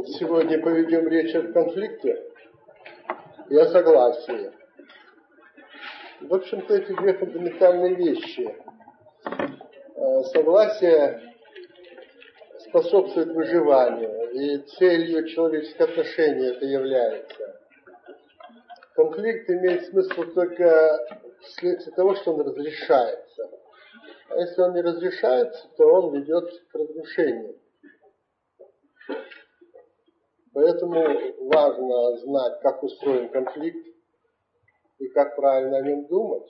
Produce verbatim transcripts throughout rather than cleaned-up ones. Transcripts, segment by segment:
Сегодня поведем речь о конфликте и о согласии. В общем-то, эти две фундаментальные вещи. Согласие способствует выживанию, и целью человеческого отношения это является. Конфликт имеет смысл только вследствие того, что он разрешается. А если он не разрешается, то он ведет к разрушению. Поэтому важно знать, как устроен конфликт и как правильно о нем думать.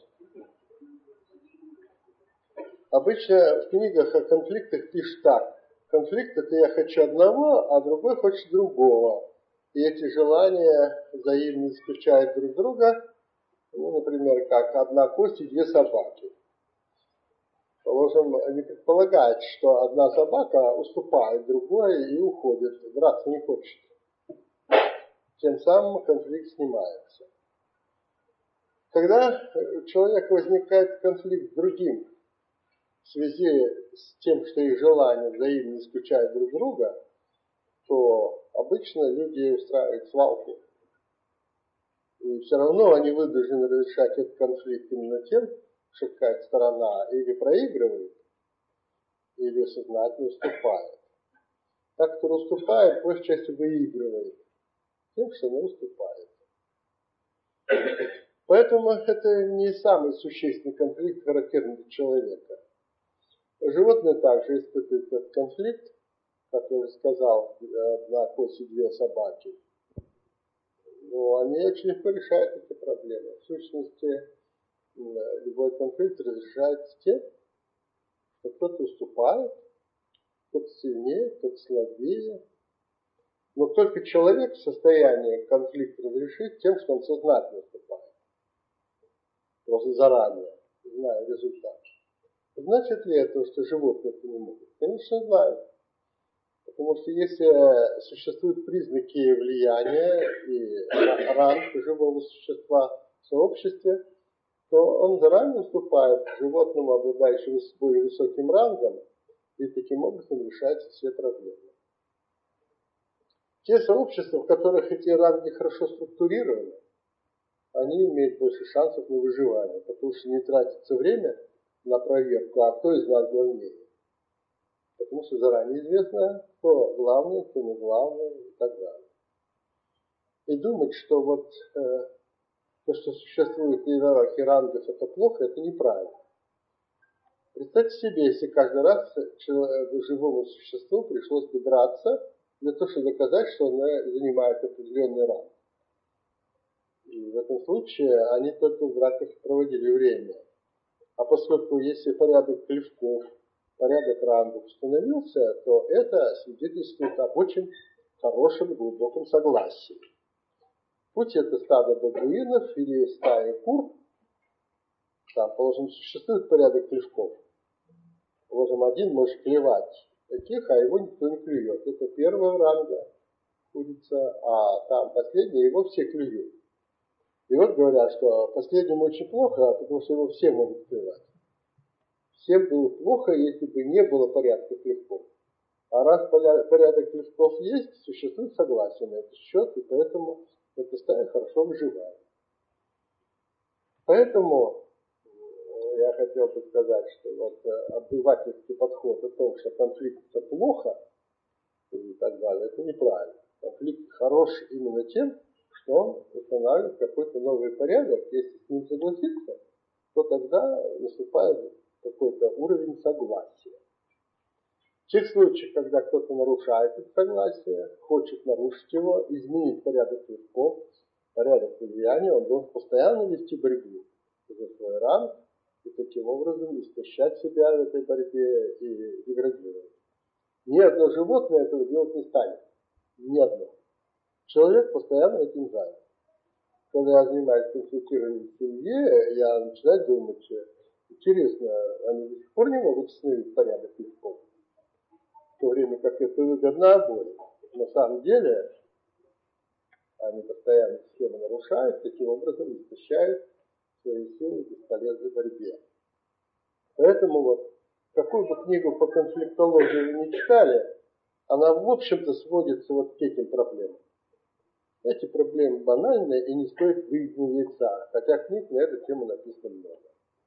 Обычно в книгах о конфликтах пишут так. Конфликт — это я хочу одного, а другой хочет другого. И эти желания взаимно исключают друг друга. Ну, например, как одна кость и две собаки. Положим, не предполагает, что одна собака уступает другой и уходит, драться не хочет. Тем самым конфликт снимается. Когда у человека возникает конфликт с другим в связи с тем, что их желания взаимно исключают друг друга, то обычно люди устраивают свалку. И все равно они вынуждены разрешать этот конфликт именно тем, что какая-то сторона или проигрывает, или сознательно уступает. Так, кто уступает, большей частью выигрывает тем, что не уступает. Поэтому это не самый существенный конфликт, характерный для человека. Животные также испытывают этот конфликт, как я уже сказал, одна кость и две собаки. Но они очень легко решают эти проблемы. В сущности, любой конфликт разрешается тем, что кто-то уступает, кто-то сильнее, кто-то слабее. Но только человек в состоянии конфликт разрешить тем, что он сознательно уступает. Просто заранее, зная результат. Значит ли это, что животные это не могут? Конечно, знают. Потому что если существуют признаки влияния и ранг живого существа в сообществе, то он заранее уступает животному, обладающему более высоким рангом, и таким образом решаются все проблемы. Те сообщества, в которых эти ранги хорошо структурированы, они имеют больше шансов на выживание, потому что не тратится время на проверку, а кто из нас главнее. Потому что заранее известно, кто главный, кто не главный и так далее. И думать, что вот э, то, что существует в иерархии рангов, это плохо, это неправильно. Представьте себе, если каждый раз человеку, живому существу пришлось бы драться для того, чтобы доказать, что он занимает определенный ранг. И в этом случае они только в драках проводили время. А поскольку если порядок клевков, порядок рангов установился, то это свидетельствует об очень хорошем глубоком согласии. Будь это стадо бабуинов или стая кур, там, положим, существует порядок клевков. Положим, один может клевать таких, а его никто не клюет. Это первого ранга курица, а там последний, его все клюют. И вот говорят, что последнему очень плохо, потому что его все могут клевать. Всем было плохо, если бы не было порядка клевков. А раз порядок клевков есть, существует согласие на этот счет, и поэтому эта стая хорошо выживает. Поэтому я хотел бы сказать, что вот обывательский подход о том, что конфликт это плохо и так далее, это неправильно. Конфликт хорош именно тем, что он устанавливает какой-то новый порядок. Если с ним согласиться, то тогда наступает какой-то уровень согласия. В тех случаях, когда кто-то нарушает это согласие, хочет нарушить его, изменить порядок клевков, порядок влияния, он должен постоянно вести борьбу за свой ранг и таким образом истощать себя в этой борьбе и деградировать. Ни одно животное этого делать не станет. Ни одно. Человек постоянно этим занят. Когда я занимаюсь консультированием в семье, я начинаю думать, интересно, они до сих пор не могут установить порядок клевков, в то время как это выгодно обоим. На самом деле, они постоянно схему нарушают, таким образом истощают свои силы в бесполезной борьбе. Поэтому вот, какую бы книгу по конфликтологии вы не читали, она, в общем-то, сводится вот к этим проблемам. Эти проблемы банальные и не стоит выеденного яйца, хотя книг на эту тему написано много.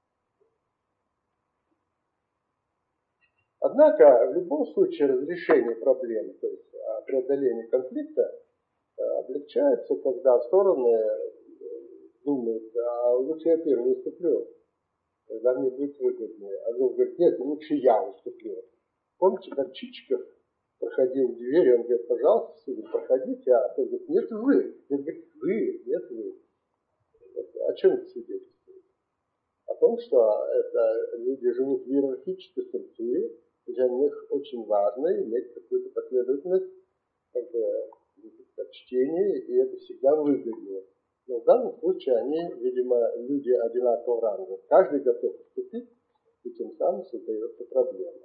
Однако, в любом случае, разрешение проблемы, то есть преодоление конфликта, облегчается, когда стороны думают, а лучше я первый уступлю, когда мне будет выгоднее. А другой говорит, нет, лучше я уступлю. Помните, как Чичиков проходил в двери, он говорит, пожалуйста, сударь, проходите, а тот говорит, нет, вы. Он говорит, вы, нет, вы. Вот. О чем это свидетельствует? О том, что это люди живут в иерархической структуре, для них очень важно иметь какую-то последовательность как бы, чтения, и это всегда выгоднее. Но в данном случае они, видимо, люди одинакового ранга. Каждый готов уступить, и тем самым создается проблема.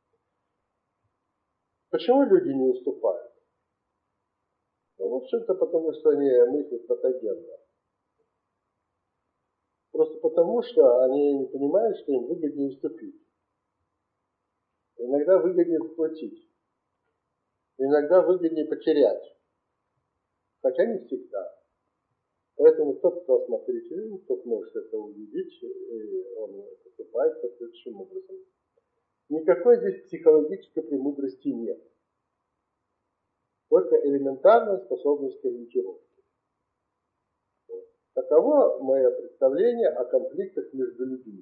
Почему люди не уступают? Ну, в общем-то, потому что они мыслят патогенно. Просто потому, что они не понимают, что им выгоднее уступить. Иногда выгоднее заплатить. Иногда выгоднее потерять. Хотя не всегда. Поэтому тот, кто осмотрителен, тот может это увидеть, и он поступает соответствующим образом. Никакой здесь психологической премудрости нет. Только элементарная способность к ориентировке. Таково мое представление о конфликтах между людьми.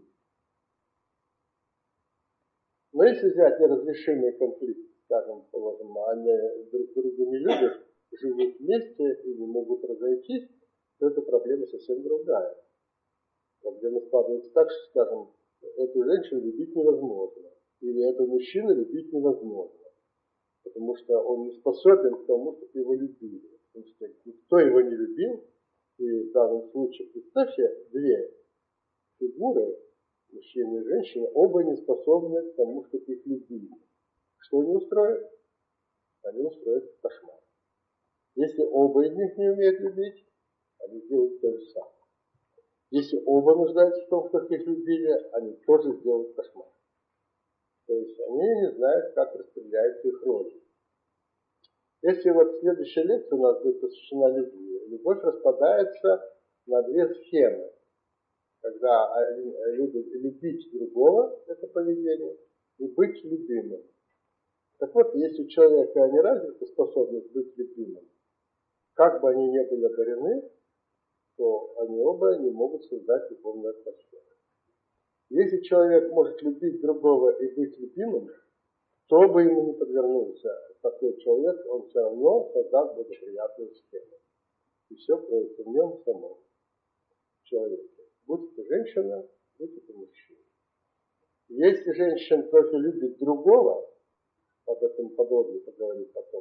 Но если взять неразрешимый конфликт, скажем, положим, они друг друга не любят, живут вместе и не могут разойтись, то эта проблема совсем другая. Проблема складывается так, что, скажем, эту женщину любить невозможно, или этого мужчину любить невозможно, потому что он не способен к тому, чтобы его любили. Потому что никто его не любил, и в данном случае, представьте, две фигуры, мужчина и женщина, оба не способны к тому, чтобы их любили. Что они устроят? Они устроят кошмар. Если оба из них не умеют любить, они сделают то же самое. Если оба нуждаются в том, чтобы их любили, они тоже сделают кошмар. То есть они не знают, как распределяются их роли. Если вот следующая лекция у нас будет посвящена любви, любовь распадается на две схемы. Когда один любит любить другого, это поведение, и быть любимым. Так вот, если у человека не развита способность быть любимым, как бы они ни были одарены, то они оба не могут создать любовную атмосферу. Если человек может любить другого и быть любимым, кто бы ему ни подвернулся такой человек, он все равно создаст благоприятную схему. И все кроется в нем самом, в человеке. Будь это женщина, будь это мужчина. Если женщина только любит другого, об этом подробно поговорим потом,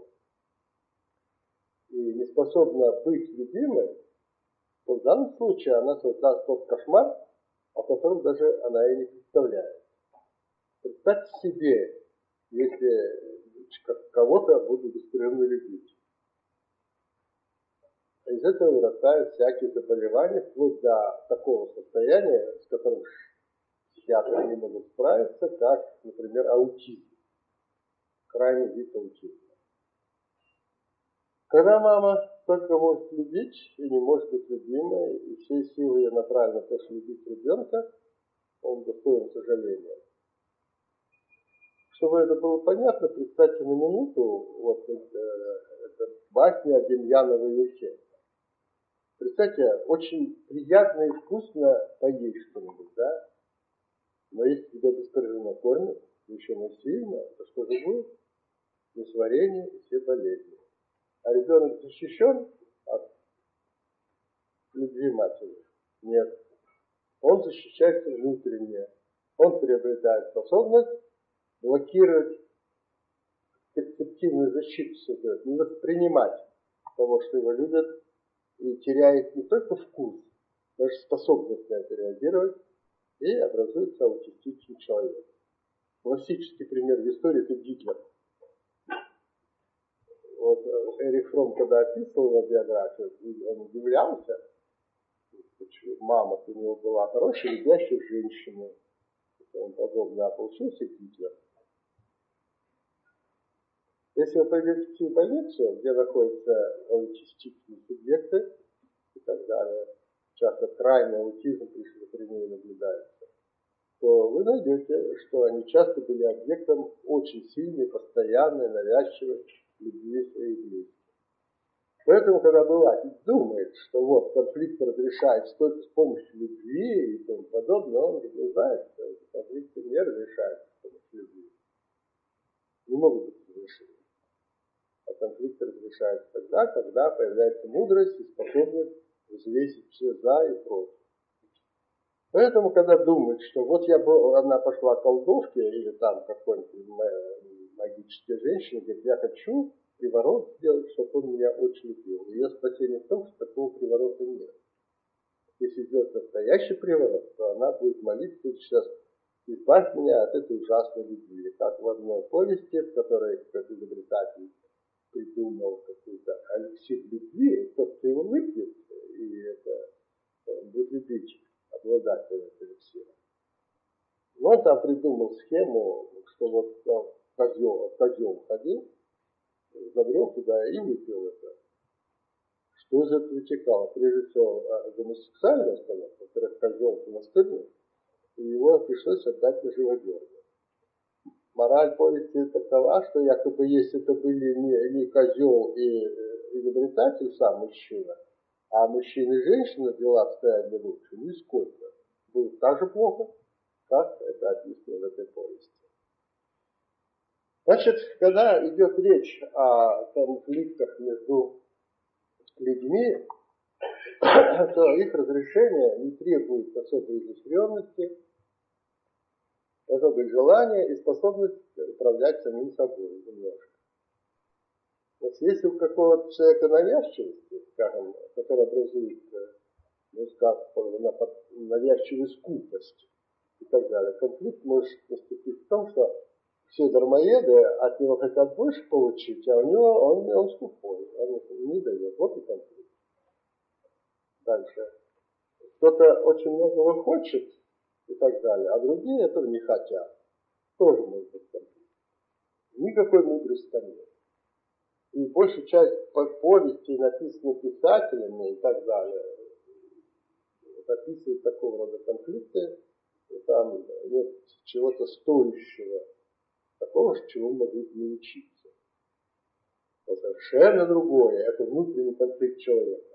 и не способна быть любимой, то в данном случае она создаст тот кошмар, о котором даже она и не представляет. Представьте себе, если кого-то буду беспрерывно любить. Из этого вырастают всякие заболевания, вплоть до такого состояния, с которым психиатры не могут справиться, как, например, аутизм. Крайний вид аутизма. Когда мама только может любить и не может быть любимой, и все силы ее направлены на то, чтобы любить ребенка, он достоин сожаления. Чтобы это было понятно, представьте на минуту вот это, это басня о Демьяновой эффекте. Представьте, очень приятно и вкусно поесть что-нибудь, да? Но если тебя беспрерывно кормят, еще насильно, то что же будет? Несварение и все болезни. А ребенок защищен от любви матери? Нет. Он защищается внутренне. Он приобретает способность блокировать перцептивную защиту, создает, не воспринимать того, что его любят, и теряет не только вкус, даже способность на это реагировать, и образуется аутистичный человек. Классический пример в истории – это Гитлер. Вот Эрих Фромм, когда описывал его биографию, он удивлялся, почему мама у него была хорошая, любящая женщина. Он подобно, а получился Гитлер. Если вы пойдете в психбольницу, где находятся аутистичные субъекты и так далее, часто крайний аутизм при шизофрении наблюдается, то вы найдете, что они часто были объектом очень сильной, постоянной, навязчивой любви своих близких. Поэтому, когда бывает думает, что вот конфликт разрешается только с помощью любви и тому подобное, он не знает, что эти конфликты не разрешаются с помощью любви. Не могут быть разрешены. А конфликт разрешается тогда, когда появляется мудрость и способность взвесить все за и против. Поэтому, когда думает, что вот я бы, она пошла к колдовке или там какой-нибудь магической женщине, говорит, я хочу приворот сделать, чтобы он меня очень любил. Ее спасение в том, что такого приворота нет. Если сделать настоящий приворот, то она будет молиться сейчас, избавь меня от этой ужасной любви. Как в одной повести, в которой какой-то изобретатель придумал какой-то эликсир любви, тот, кто его выпьет, и это будет любить обладатель этого эликсира. Но он там придумал схему, что вот козел, козел ходил, забрел туда и выпил это. Что из этого вытекало? Прежде всего, гомосексуальная остановка, во-вторых, козел настырный, и его пришлось отдать на живодерню. Мораль повести такова, что якобы если это были не, не козел и изобретатель сам мужчина, а мужчина и женщина дела обстояли лучше, нисколько. Было так же плохо, как это описано в этой повести. Значит, когда идет речь о конфликтах между людьми, то их разрешение не требует особой изощренности, особое желание и способность управлять самим собой немножко. Вот если у какого-то человека навязчивости, скажем, который образует, ну, скажем, навязчивую скупость и так далее, конфликт может наступить в том, что все дармоеды от него хотят больше получить, а у него он, он скупой, он не дает. Вот и конфликт. Дальше. Кто-то очень многого хочет и так далее, а другие этого не хотят. Тоже может быть конфликт. Никакой мудрости там нет. И большая часть повестей, написанных писателями и так далее, описывает такого рода конфликты, и там нет чего-то стоящего, такого, чего мы могли бы научиться. Но совершенно другое, это внутренний конфликт человека.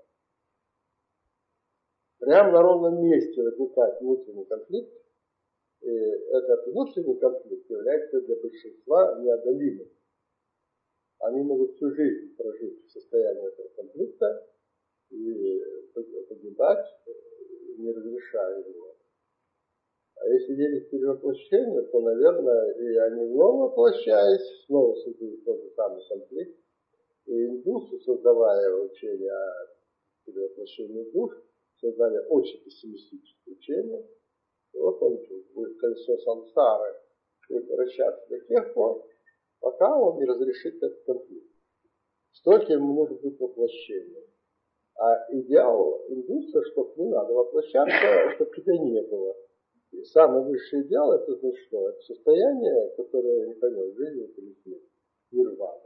Прямо на ровном месте возникает внутренний конфликт, и этот внутренний конфликт является для большинства неодолимым. Они могут всю жизнь прожить в состоянии этого конфликта и погибать, не разрешая его. А если верить в перевоплощение, то, наверное, и они вновь воплощаясь, снова создают тот же самый конфликт. И индусы, создавая учение о перевоплощении душ, создали очень пессимистическое учение. И вот он будет колесо сансары будет вращаться до тех пор, пока он не разрешит этот конфликт. Столько ему нужно быть воплощением. А идеал индуса, чтобы не надо воплощаться, чтобы тебя не было. И самый высший идеал, это значит что? Это состояние, которое не поймет, жизнь это или смерть. Нирвана.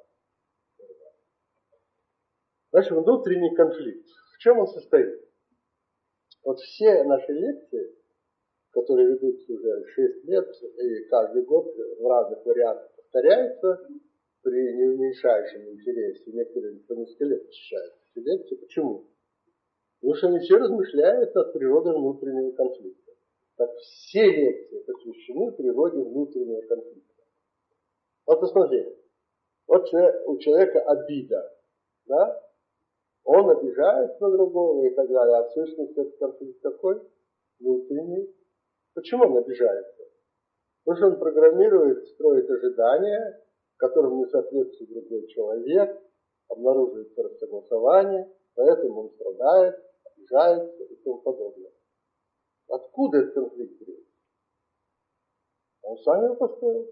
Значит, внутренний конфликт. В чем он состоит? Вот все наши лекции, которые ведутся уже шесть лет, и каждый год в разных вариантах повторяются, при неуменьшающем интересе. Некоторые по несколько лет посещают эти лекции. Почему? Потому что они все размышляют над природой внутреннего конфликта. Так все лекции посвящены природе внутреннего конфликта. Вот посмотрите. Вот у человека обида. Да? Он обижается на другого и так далее. А в сущности этот конфликт такой внутренний. Почему он обижается? Потому что он программирует, строит ожидания, которым не соответствует другой человек, обнаруживается рассогласование, поэтому он страдает, обижается и тому подобное. Откуда этот конфликт берется? Он сам его построил.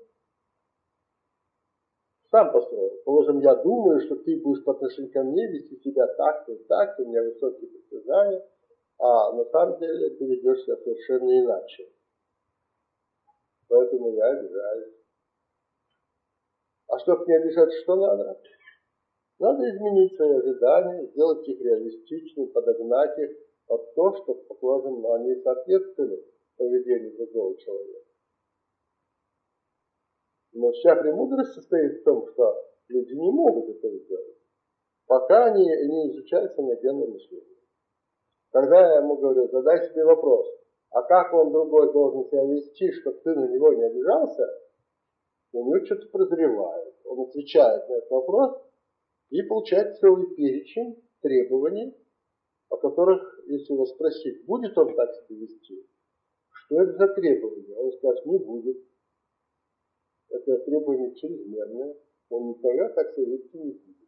Сам построил. Положим, я думаю, что ты будешь по отношению ко мне вести себя так-то и так-то, у меня высокие притязания, а на самом деле ты ведешь себя совершенно иначе. Поэтому я обижаюсь. А чтобы не обижать, что надо? Надо изменить свои ожидания, сделать их реалистичными, подогнать их под то, чтобы, положим, они соответствовали поведению другого человека. Но вся премудрость состоит в том, что люди не могут это сделать, пока они не изучают самодельное мышление. Когда я ему говорю, задай себе вопрос, а как он другой должен себя вести, чтобы ты на него не обижался, у него что-то прозревает. Он отвечает на этот вопрос и получает целый перечень требований, о которых, если его спросить, будет он так себя вести, что это за требования, он скажет, не будет. Это требование чрезмерное, он никогда так себя вести не будет.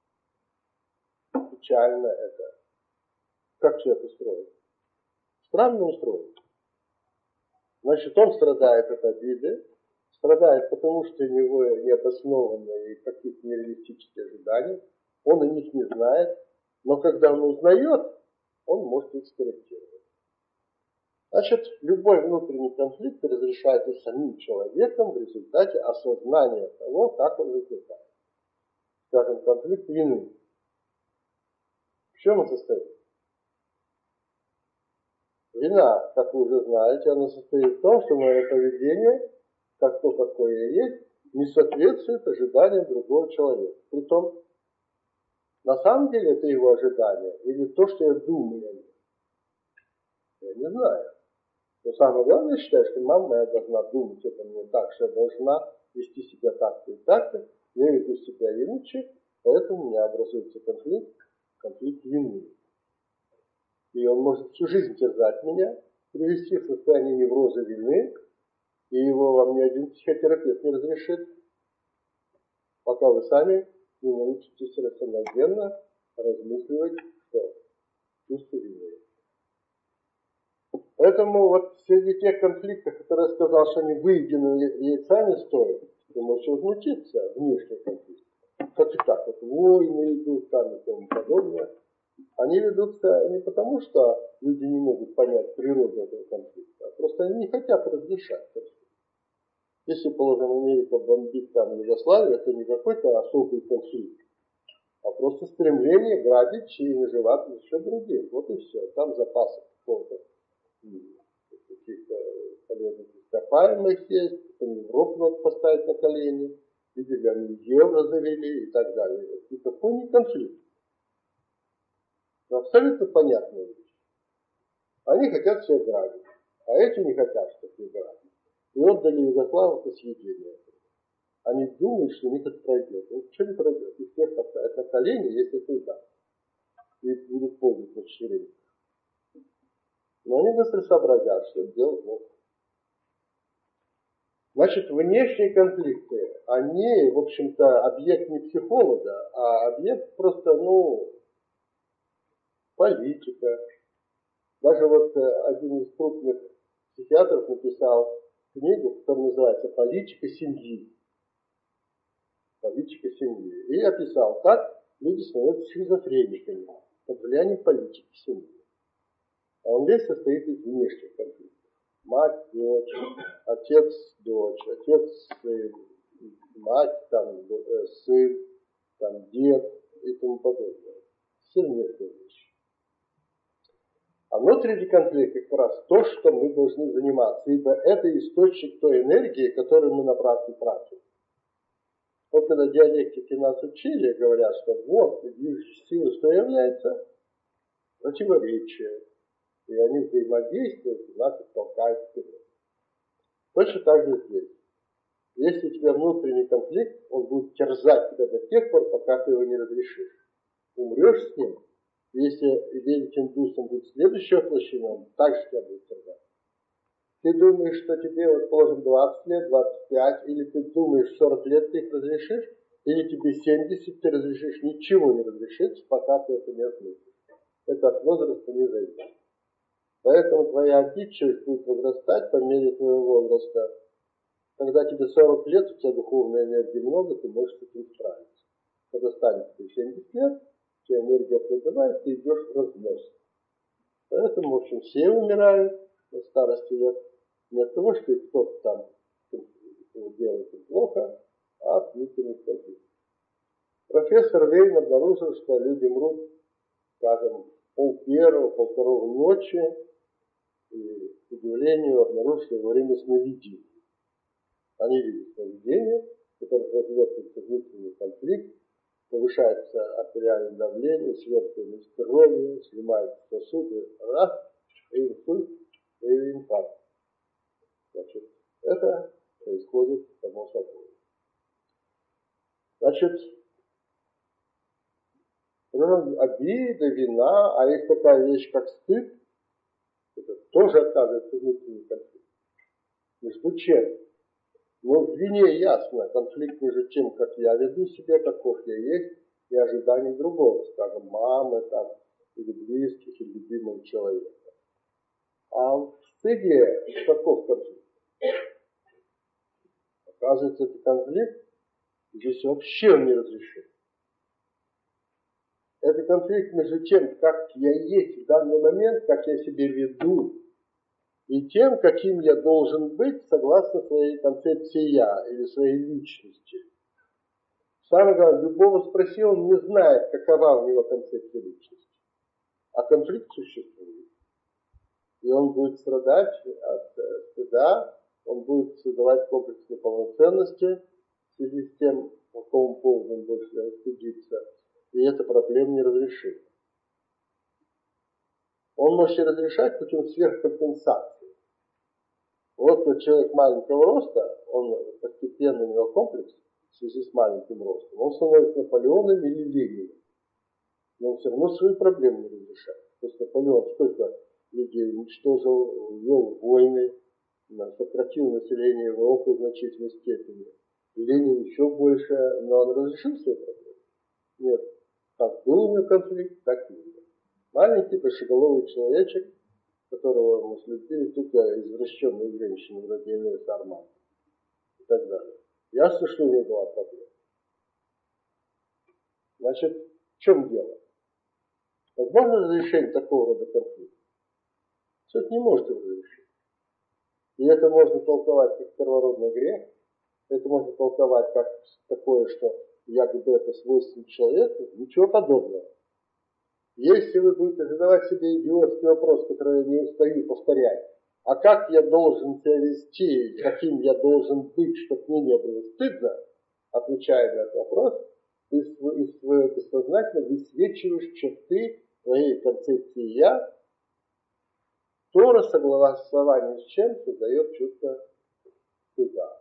Печально это. Как человек устроен? Странно устроен. Значит, он страдает от обиды, страдает потому, что у него необоснованные и какие-то нереалистические ожидания, он о них не знает, но когда он узнает, он может их скорректировать. Значит, любой внутренний конфликт разрешается самим человеком в результате осознания того, как он возникает. Скажем, конфликт вины. В чем он состоит? Вина, как вы уже знаете, она состоит в том, что мое поведение, как то, какое я есть, не соответствует ожиданиям другого человека. Притом, на самом деле это его ожидание или то, что я думаю о нем. Я не знаю. Но самое главное, я считаю, что мама моя должна думать это мне так, что я должна вести себя так-то и так-то. Я веду себя иначе, поэтому у меня образуется конфликт, конфликт вины. И он может всю жизнь терзать меня, привести в состояние невроза вины, и его вам ни один психотерапевт не разрешит, пока вы сами не научитесь рационально размысливать, что чувство вины. Поэтому вот среди тех конфликтов, которые я сказал, что они выеденного яйца не стоят, вы можете возмутиться, внешний конфликт. Как и так, вот войны идут там и тому подобное. Они ведутся не потому, что люди не могут понять природу этого конфликта, а просто они не хотят разрешать конфликт. Если, положим, Америка бомбит там Югославию, это не какой-то особый конфликт, а просто стремление грабить и наживаться за счет других. Вот и все. Там запасы какого-то каких-то полезных ископаемых есть, потом Европу надо поставить на колени, видели, они евро завели и так далее. И какой не конфликт. Абсолютно понятная вещь. Они хотят все грабить, а эти не хотят, чтобы их грабить. И отдали Югославу по съедению. Они думают, что у них это пройдет. Ну, что не пройдет? Их всех поставят на колени, если это удар. И будут пользоваться расширением. Но они быстро сообразят, что это делать могут. Значит, внешние конфликты, они, в общем-то, объект не психолога, а объект просто, ну, политика. Даже вот один из крупных психиатров написал книгу, которая называется «Политика семьи». Политика семьи. И описал, как люди становятся шизофрениками под влиянием политики семьи. А он весь состоит из внешних конфликтов. Мать, дочь, отец, дочь, отец, сын, мать, там, сын, там, дед и тому подобное. Все внешние вещи. А внутренний конфликт как раз то, что мы должны заниматься, ибо это источник той энергии, которую мы напрасно тратим. Вот когда диалектики нас учили, говорят, что вот, движущей силой что является? Противоречие. И они взаимодействуют, и нас толкают вперед. Точно так же здесь. Если у тебя внутренний конфликт, он будет терзать тебя до тех пор, пока ты его не разрешишь. Умрешь с ним. Если верить индусам будет следующее воплощение, он также тебя будет терзать. Ты думаешь, что тебе, вот, положим, двадцать лет, двадцать пять, или ты думаешь, сорок лет ты их разрешишь, или тебе семьдесят, ты разрешишь, ничего не разрешится, пока ты это не осмыслишь. Это от возраста не зависит. Поэтому твоя обидчивость будет возрастать по мере твоего возраста. Когда тебе сорок лет, у тебя духовной энергии много, ты можешь с этим справиться. Когда станет тебе семьдесят лет, у тебя энергия ослабевает, ты идешь в разнос. Поэтому, в общем, все умирают на старости лет. Не от того, что кто-то там делает им плохо, от внутренних конфликтов. Профессор Вейн обнаружил, что люди мрут, скажем, пол первого, пол второго ночи, и, к удивлению, обнаружили во время сновидений. Они видят сновидения, в которых развертывается внутренний конфликт, повышается артериальное давление, свертывается кровь, снимаются сосуды, раз, и инсульт, или инфаркт. Значит, это происходит само собой. Значит, обида, вина, а есть такая вещь, как стыд, это тоже оказывается внутренний конфликт. Между чем? Ну, в вине ясно, конфликт между тем, как я веду себя, каков я есть, и ожиданий другого, скажем, мамы, там, или близких, или любимого человека. А в стыде каков конфликт? Оказывается, этот конфликт здесь вообще не разрешен. Это конфликт между тем, как я есть в данный момент, как я себя веду, и тем, каким я должен быть согласно своей концепции «я» или своей личности. Самое главное, любого спроси, он не знает, какова у него концепция личности. А конфликт существует. И он будет страдать от стыда, он будет создавать комплекс неполноценности в связи с тем, по какому поводу он больше стыдится. И эта проблема не разрешима. Он может разрешать путем сверхкомпенсации. Вот когда человек маленького роста, он постепенно, у него комплекс в связи с маленьким ростом, он становится Наполеоном или Лениным. Но он все равно свои проблемы не разрешает. То есть Наполеон сколько людей уничтожил, вел войны, сократил население Европы в значительной степени. Ленин еще больше, но он разрешил свои проблемы? Нет. Как был у него конфликт, так и был. Маленький, большеголовый человечек, которого мы слепили, только извращенные женщины, вроде Инессы Арман и так далее. Ясно, что у него была проблема. Значит, в чем дело? Возможно разрешение такого рода конфликта? Человек не может его разрешить. И это можно толковать как первородный грех, это можно толковать как такое, что якобы это свойственно человеку, ничего подобного. Если вы будете задавать себе идиотский вопрос, который я не устаю повторять, а как я должен себя вести, каким я должен быть, чтобы мне не было стыдно, отвечая на этот вопрос, ты из своего бессознательного высвечиваешь черты твоей концепции «я», Тора, согласование с чем создает чувство стыда.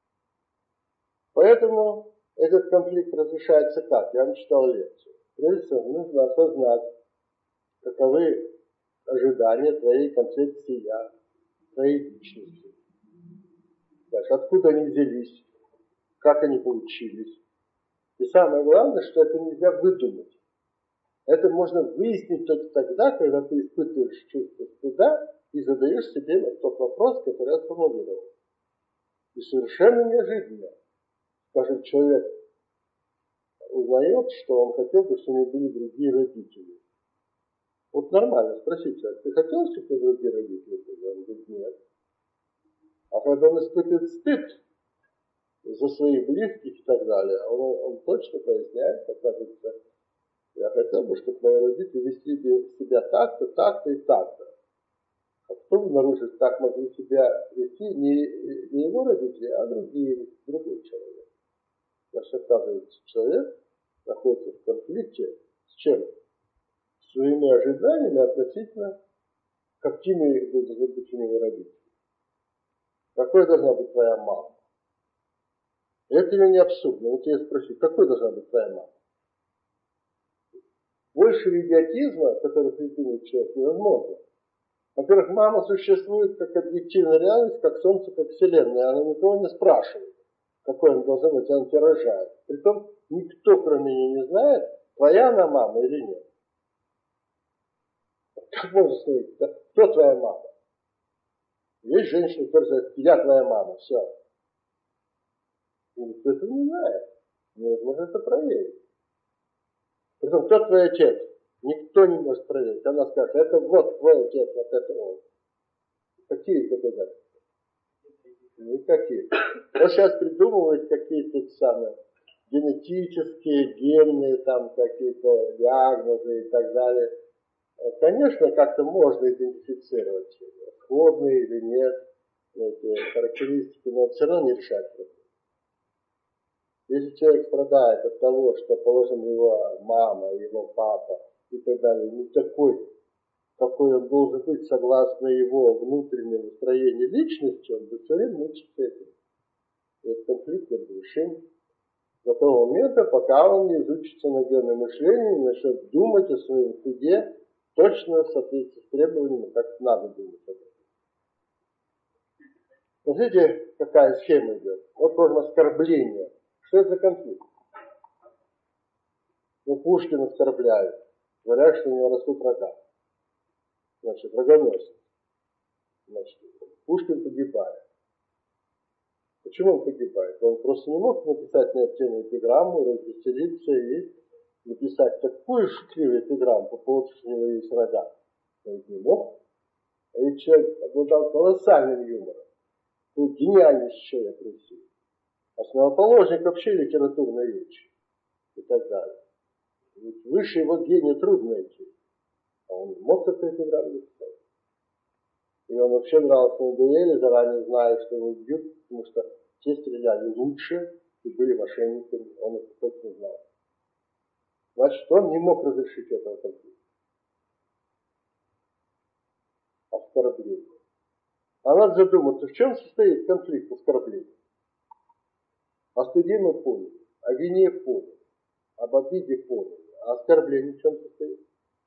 Поэтому этот конфликт разрешается как? Я вам читал лекцию. Прежде всего, нужно осознать, каковы ожидания твоей концепции «я», твоей личности. Дальше, откуда они взялись, как они получились. И самое главное, что это нельзя выдумать. Это можно выяснить только тогда, когда ты испытываешь чувство стыда и задаешь себе вот тот вопрос, который я сформулировал. И совершенно неожиданно, скажем, человек узнает, что он хотел бы, чтобы у него были другие родители. Вот нормально спросить человека, ты хотел, чтобы у тебя другие родители были? Он говорит, нет. А когда он испытывает стыд за своих близких и так далее, он, он точно поясняет, оказывается, я хотел бы, чтобы мои родители вели себя так-то, так-то и так-то. А кто обнаружит, так могли себя вести не, не его родители, а другие, другой человек. Значит, оказывается, человек находится в конфликте с чем? С своими ожиданиями относительно, какими должны быть у него родители. Какой должна быть твоя мама? Это или не абсурдно? Вот я спрошу, какой должна быть твоя мама? Больше идиотизма, который придумает человек, невозможно. Во-первых, мама существует как объективная реальность, как Солнце, как Вселенная. Она никого не спрашивает, какой она должна быть, она тебя рожает. Притом никто, кроме нее, не знает, твоя она мама или нет. Как можно сказать, кто твоя мама? Есть женщины, которые говорят, я твоя мама, все. И никто этого не знает. Невозможно это проверить. Притом, кто твой отец? Никто не может проверить. Она скажет, это вот твой отец, вот это он. Какие доказательства? Никаких. Вот сейчас придумывают какие-то самые генетические, генные там какие-то диагнозы и так далее. Конечно, как-то можно идентифицировать, сходные или нет эти характеристики, но все равно не решает проблему. Если человек страдает от того, что, положим, его мама, его папа и так далее, не такой, какой он должен быть согласно его внутреннему настроению личности, он будет все время мучиться этим. И этот конфликт разрешим до того момента, пока он не изучится на генное мышление и начнет думать о своем суде точно в соответствии с требованиями, как надо думать об этом. Смотрите, какая схема идет. Вот можно оскорбление. Что это за конфликт? Ну, Пушкин оскорбляют. Говорят, что у него растут рога. Значит, рогоносец. Значит, Пушкин погибает. Почему он погибает? Он просто не мог написать на эту тему эпиграмму, развеселиться и написать такую шутливую эпиграмму по поводу, что у него есть рога. Он ведь не мог. А ведь человек обладал колоссальным юмором. Был гениальнейший человек Руси. Основоположник вообще литературной речи. И так далее. Ведь выше его гения трудно найти. А он не мог такой эпиграмму написать. И он вообще дрался на дуэли, заранее зная, что его убьют, потому что те стреляли лучше и были мошенниками. Он это точно знал. Значит, он не мог разрешить этого конфликта. Оскорбление. А надо задуматься, в чем состоит конфликт оскорбления? О стыде мы поняли, о вине поняли, об обиде поняли, а оскорбление в чем состоит?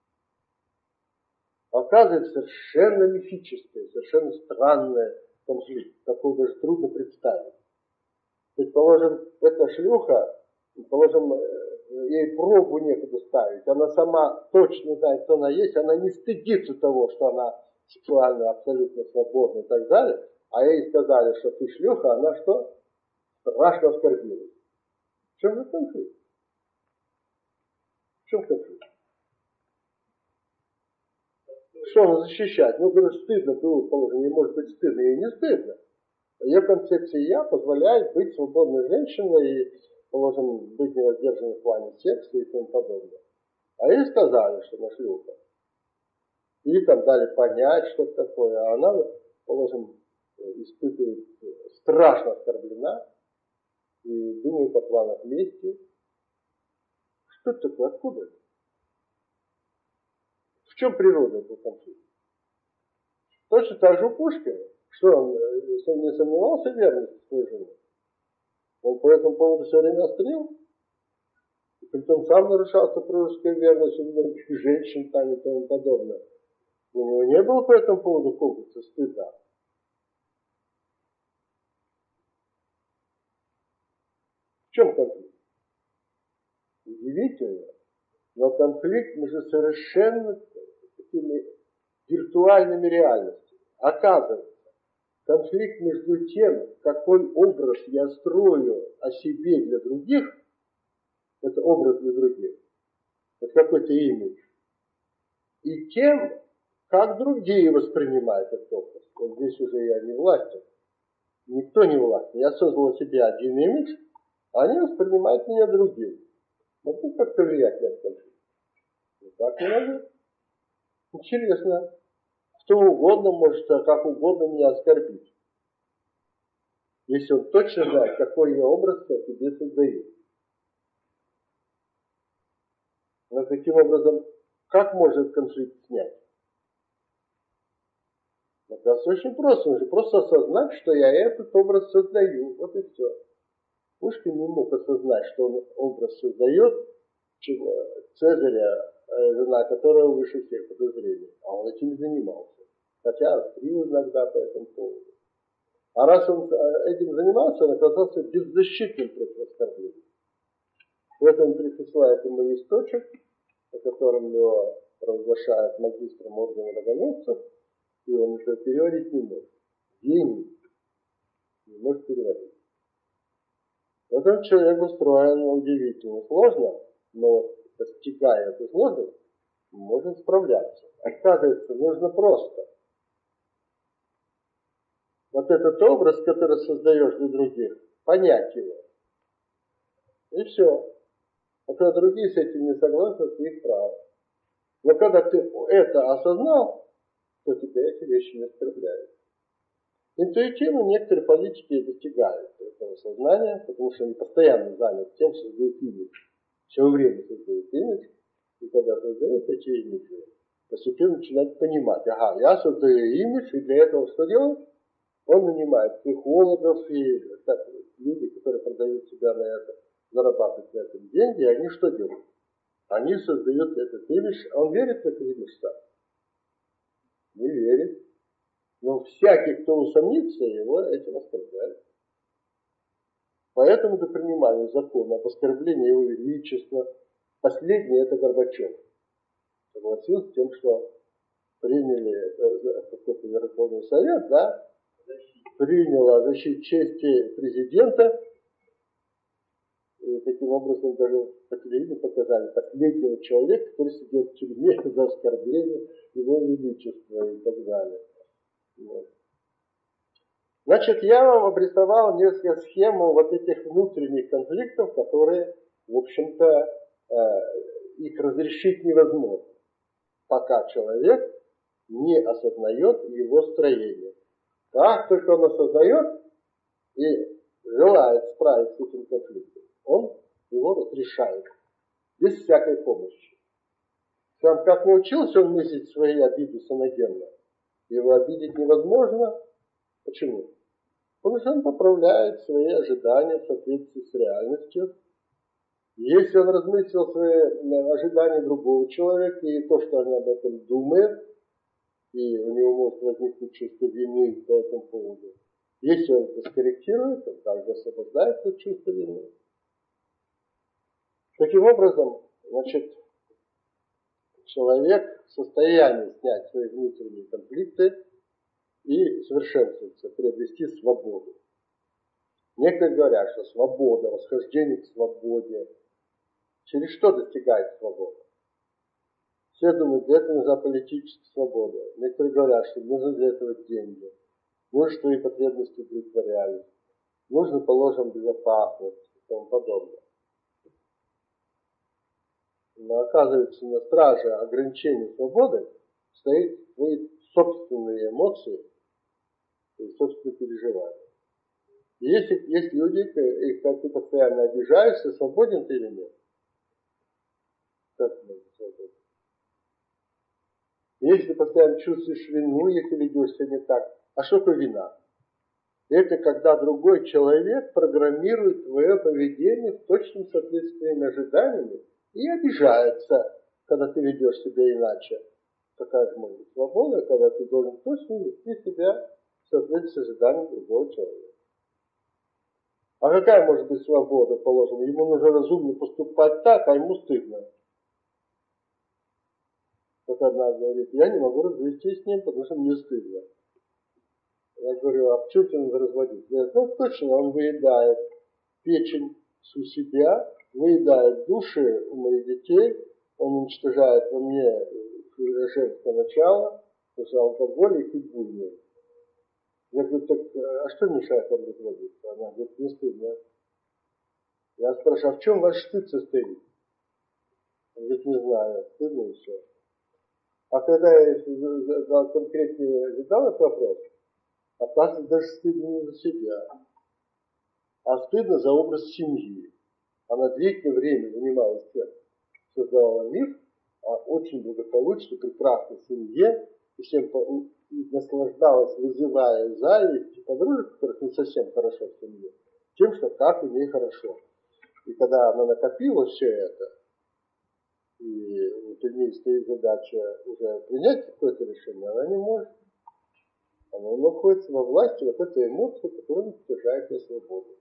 Оказывается, совершенно мифическое, совершенно странное конфликт. Такого даже трудно представить. Предположим, эта шлюха, положим, ей пробу некуда ставить, она сама точно знает, кто она есть, она не стыдится того, что она сексуально абсолютно свободна и так далее, а ей сказали, что ты шлюха, она что? Страшно оскорбилась. В чем же конфликт? В чем конфликт? Что она защищать? Ну, говорю, стыдно было, положим, ей может быть стыдно, ей не стыдно. Ее концепция «я» позволяет быть свободной женщиной и, положим, быть невоздержанной в плане секса и тому подобное. А ей сказали, что она шлюха. Или там дали понять, что это такое, а она, положим, испытывает, страшно оскорблена и думает о планах мести. Что это такое? Откуда это? В чем природа этого конфликта? Точно так же у Пушкина. Что он, если он не сомневался в верности своей жены, он по этому поводу все время острил, и притом сам нарушал супружескую верность у многих женщин там и тому подобное. У него не было по этому поводу комплекса стыда. В чем конфликт? Удивительно, но конфликт между совершенно такими виртуальными реальностями. Оказывается, конфликт между тем, какой образ я строю о себе для других, это образ для других, это какой-то имидж, и тем, как другие воспринимают этот образ. Вот здесь уже я не властен. Никто не властен. Я создал себе один имидж, а они воспринимают меня другим. Могу как-то влиять на этот конфликт? Ну, так не могу. Интересно. Кто угодно может как угодно меня оскорбить. Если он точно знает, какой я образ я себе создаю. Но таким образом, как может конфликт снять? Это очень просто. Нужно просто осознать, что я этот образ создаю. Вот и все. Пушкин не мог осознать, что он образ создает Цезаря, жена которого выше всех подозрений. А он этим не занимался. Хотя острил иногда по этому поводу. А раз он этим занимался, он оказался беззащитным против оскорбления. Поэтому присылает ему листочек, о котором его провозглашают магистром ордена рогоносцев, и он уже переводить не может. Гений не может переводить. Этот человек устроен удивительно сложно, но достигая этой сложности, может справляться. Оказывается, нужно просто вот этот образ, который создаешь для других, понять его. И все. А когда другие с этим не согласны, это их право. Но когда ты это осознал, то тебя эти вещи не оскорбляют. Интуитивно некоторые политики достигают этого сознания, потому что они постоянно заняты тем, что создают имидж. Все время создают имидж, и когда создают эти имиджи, постепенно начинают понимать, ага, я создаю имидж, и для этого что делать? Он нанимает психологов и так, люди, которые продают себя на это, зарабатывают на этом деньги, и они что делают? Они создают этот имидж, а он верит в этот имидж сам? Не верит. Но всякий, кто усомнится, его этим оскорбляет. Поэтому до принимания закона об оскорблении его величества, последний это Горбачев. Согласился с тем, что приняли какой-то Верховный Совет, да, принял о защите чести президента, и таким образом даже по телевидению показали последнего человека, который сидел в тюрьме за оскорбление его величества и так далее. Вот. Значит, я вам обрисовал несколько схему вот этих внутренних конфликтов, которые, в общем-то, э, их разрешить невозможно, пока человек не осознает его строение. Как только он осознает и желает справиться с этим конфликтом, он его разрешает, без всякой помощи. Сам как научился он мыслить свои обиды саногенно, его обидеть невозможно. Почему? Потому что он поправляет свои ожидания в соответствии с реальностью. Если он размыслил свои ожидания другого человека и то, что он об этом думает, и у него может возникнуть чувство вины по этому поводу, если он это скорректирует, он также освобождается от чувства вины. Таким образом, значит, человек в состоянии снять свои внутренние конфликты и совершенствоваться, приобрести свободу. Некоторые говорят, что свобода, восхождение к свободе. Через что достигает свобода? Все думают, для этого нужна политическая свобода. Некоторые говорят, что нужны для этого деньги. Нужно, свои потребности удовлетворялись. Нужно, положим, безопасность и тому подобное. Но оказывается, на страже ограничения свободы стоит свои собственные эмоции и собственные переживания. И если есть люди, их как ты постоянно обижаешься, свободен ты или нет? Как можно свободен? Если ты постоянно чувствуешь вину, если ведешь себя не так, а что такое вина? Это когда другой человек программирует твое поведение в точном соответствии с твоими ожиданиями и обижается, когда ты ведешь себя иначе. Такая же может быть свобода, когда ты должен точно вести себя в соответствии с ожиданием другого человека. А какая может быть свобода, положим? Ему нужно разумно поступать так, а ему стыдно. Вот одна говорит, я не могу развестись с ним, потому что мне стыдно. Я говорю, а почему тебе надо разводить? Я говорю, ну точно, он выедает печень у себя, выедает души у моих детей, он уничтожает во мне женское начало, потому что алкоголь и пить буйный. Я говорю, так, а что мешает вам разводиться? Она говорит, не стыдно. Я спрашиваю, а в чем ваш стыд состоит? Он говорит, не знаю, стыдно и все. А когда я конкретнее задал этот вопрос, оказывается, даже стыдно не за себя, а стыдно за образ семьи. Она длительное время занималась тем, создавала мир, а очень благополучно, прекрасной семье, и всем наслаждалась, вызывая зависть и подружек, которых не совсем хорошо в семье, тем, что как у ней хорошо. И когда она накопила все это, и вот у нее стоит задача уже принять какое-то решение, она не может. Она находится во власти вот этой эмоции, которая уничтожает ее свободу.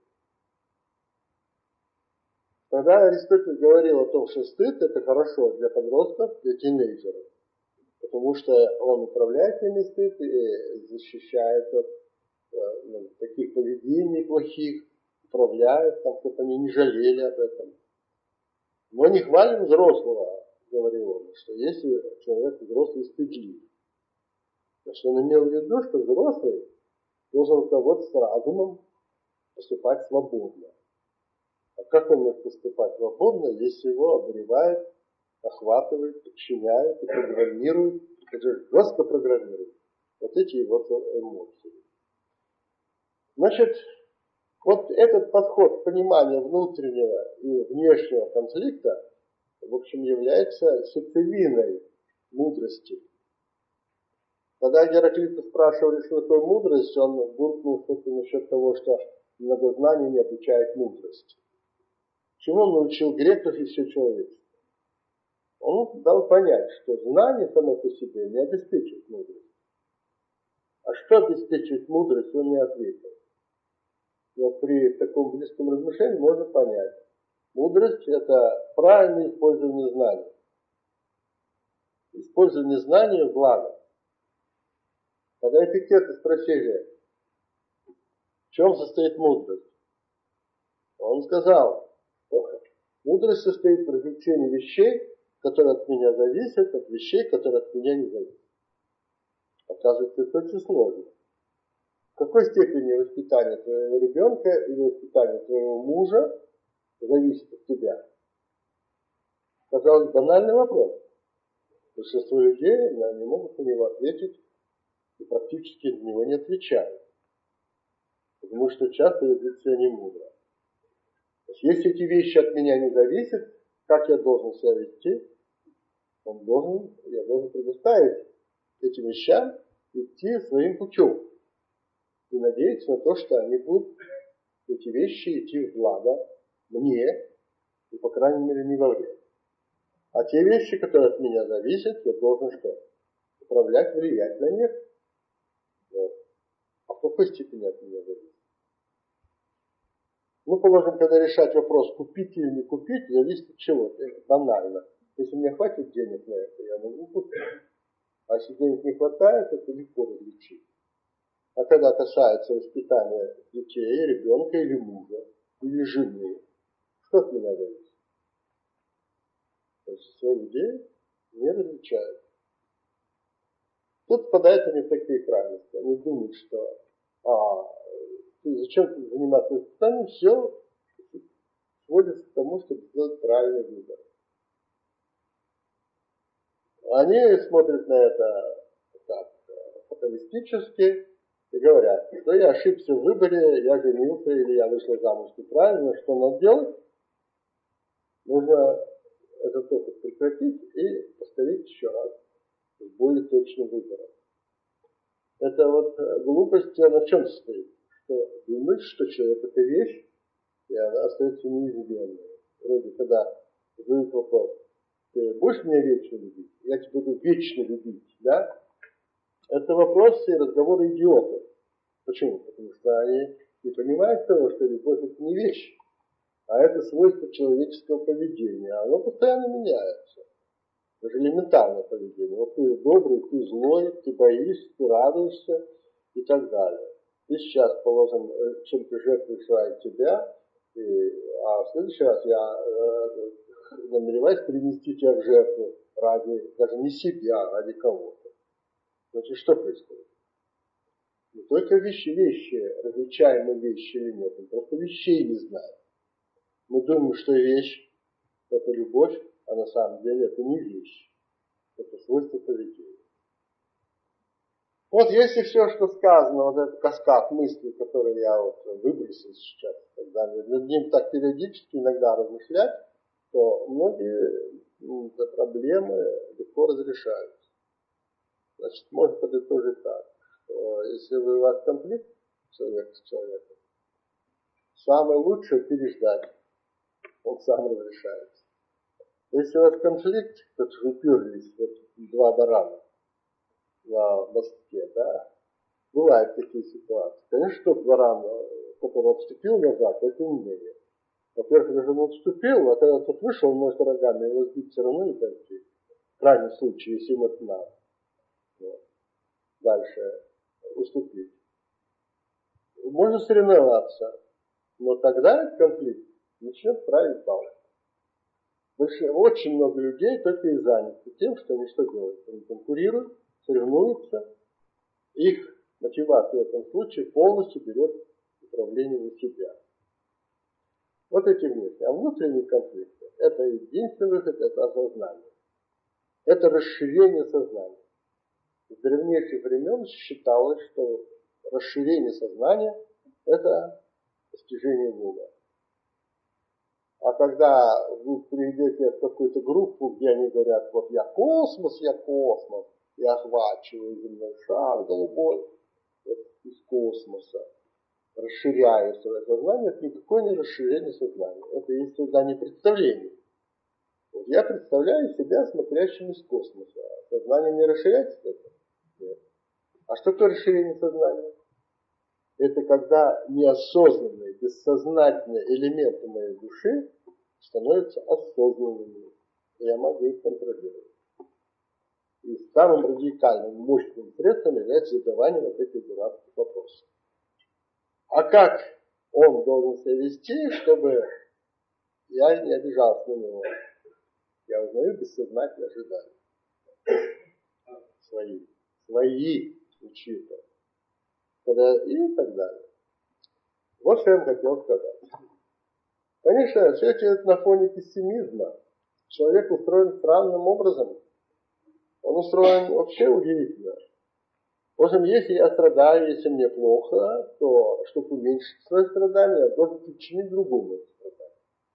Тогда Аристотель говорил о том, что стыд это хорошо для подростков, для тинейджеров, потому что он управляет ими стыд и защищает от ну, таких поведений плохих, управляет, там, чтобы они не жалели об этом. Но не хвалим взрослого, говорил он, что если человек взрослый стыдлив, то что он имел в виду, что взрослый должен руководствоваться разумом, поступать свободно. А как он может поступать свободно, если его обуревает, охватывает, подчиняет и программирует, даже жестко программирует вот эти его эмоции. Значит, вот этот подход к пониманию внутреннего и внешнего конфликта, в общем, является сердцевиной мудрости. Когда Гераклита спрашивали, что такое мудрость, он буркнул что-то насчет того, что многознание не обучает мудрости. Чему он научил греков и все человечество? Он дал понять, что знание само по себе не обеспечивает мудрость. А что обеспечивает мудрость, он не ответил. Но при таком близком размышлении можно понять. Мудрость – это правильное использование знаний. Использование знаний в благо. Когда Эпиктета спросили, в чем состоит мудрость, он сказал, что мудрость состоит в развлечении вещей, которые от меня зависят, от вещей, которые от меня не зависят. Оказывается, это очень сложно. В какой степени воспитание твоего ребенка или воспитание твоего мужа зависит от тебя? Казалось, банальный вопрос. Большинство людей не могут на него ответить и практически на него не отвечают. Потому что часто ведут себя не мудро. То есть, если эти вещи от меня не зависят, как я должен себя вести? Он должен, я должен предоставить этим вещам идти своим путем. И надеяться на то, что они будут, эти вещи, идти в благо мне, и, по крайней мере, не во вред. А те вещи, которые от меня зависят, я должен что? Управлять, влиять на них. Вот. А в какой степени от меня зависит? Ну, положим, когда решать вопрос, купить или не купить, зависит от чего? Это банально. Если мне хватит денег на это, я могу купить. А если денег не хватает, это легко различить. А когда касается воспитания детей, ребенка или мужа, или жены, что от меня зависит? Большинство людей не различают. Тут впадают они в такие крайности. Они думают, что а, зачем заниматься воспитанием, все сводится к тому, чтобы сделать правильный выбор. Они смотрят на это так фаталистически и говорят, что я ошибся в выборе, я женился или я вышла замуж неправильно, что надо делать? Нужно этот опыт прекратить и повторить еще раз с более точным выбором. Это вот глупость, она в чем состоит? Что думаешь, что человек это вещь, и она остается неизменной. Вроде когда задают вопрос, ты будешь меня вечно любить? Я тебя буду вечно любить, да? Это вопросы и разговоры идиотов. Почему? Потому что они не понимают того, что любовь это не вещь, а это свойство человеческого поведения. Оно постоянно меняется. Даже элементарное поведение. Вот ты добрый, ты злой, ты боишься, ты радуешься и так далее. И сейчас, положим, чем-то жертвуешь ради тебя, и, а в следующий раз я э, намереваюсь принести тебя в жертву ради, даже не себя, а ради кого-то. Значит, что происходит? Не только вещи, вещи, различаемые вещи или нет, мы просто вещей не знаем. Мы думаем, что вещь – это любовь, а на самом деле это не вещь. Это свойство поведения. Вот если все, что сказано, вот этот каскад мыслей, который я вот выбросил сейчас, когда над ним так периодически иногда размышлять, то многие ну, проблемы легко разрешаются. Значит, можно подытожить так, что если у вас конфликт человек с человеком, самое лучшее переждать, он сам разрешается. Если у вас конфликт, то уперлись вот два барана на мостке, да, бывают такие ситуации. Конечно, тот баран, который отступил назад, это умнее. Во-первых, даже он отступил, а когда тот вышел, он может рогами его сбить все равно не пойти. В крайнем случае, если ему это надо. Вот. Дальше уступить. Можно соревноваться, но тогда этот конфликт начнет править палкой. Очень много людей только и заняты тем, что они что делают. Они конкурируют, соревнуются. Их мотивация в этом случае полностью берет управление на себя. Вот эти мысли. А внутренние конфликты – это единственный выход, это осознание. Это расширение сознания. С древнейших времен считалось, что расширение сознания – это достижение Бога. А когда вы придете в какую-то группу, где они говорят, вот я космос, я космос, я охвачиваю земной шар голубой вот, из космоса, расширяю свое сознание, это никакое не расширение сознания. Это есть создание представлений. Вот я представляю себя смотрящим из космоса. Сознание не расширяется? Нет. А что такое расширение сознания? Это когда неосознанные, бессознательные элементы моей души становятся осознанными. И я могу их контролировать. И самым радикальным, мощным средством является задавание вот этих дурацких вопросов. А как он должен себя вести, чтобы я не обижался на него? Я узнаю бессознательные ожидания. Свои. Свои учитывая. И так далее. Вот что я вам хотел сказать. Конечно, все это на фоне пессимизма. Человек устроен странным образом. Он устроен вообще удивительно. В общем, если я страдаю, если мне плохо, то, чтобы уменьшить свое страдание, я должен причинить другому это страдание.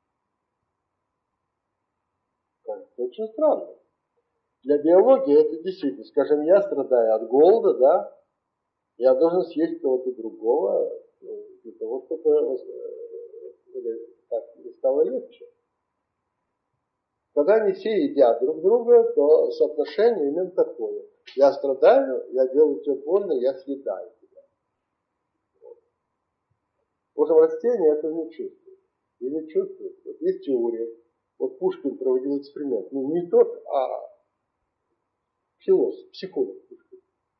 Кажется, очень странно. Для биологии это действительно, скажем, я страдаю от голода, да, я должен съесть кого-то другого для того, чтобы так не стало легче. Когда они все едят друг друга, то соотношение именно такое. Я страдаю, я делаю тебе больно, я съедаю тебя. Вот. В общем, растения этого не чувствуют. Или чувствуют. Вот есть теория. Вот Пушкин проводил эксперимент. Ну, не тот, а философ, психолог Пушкин.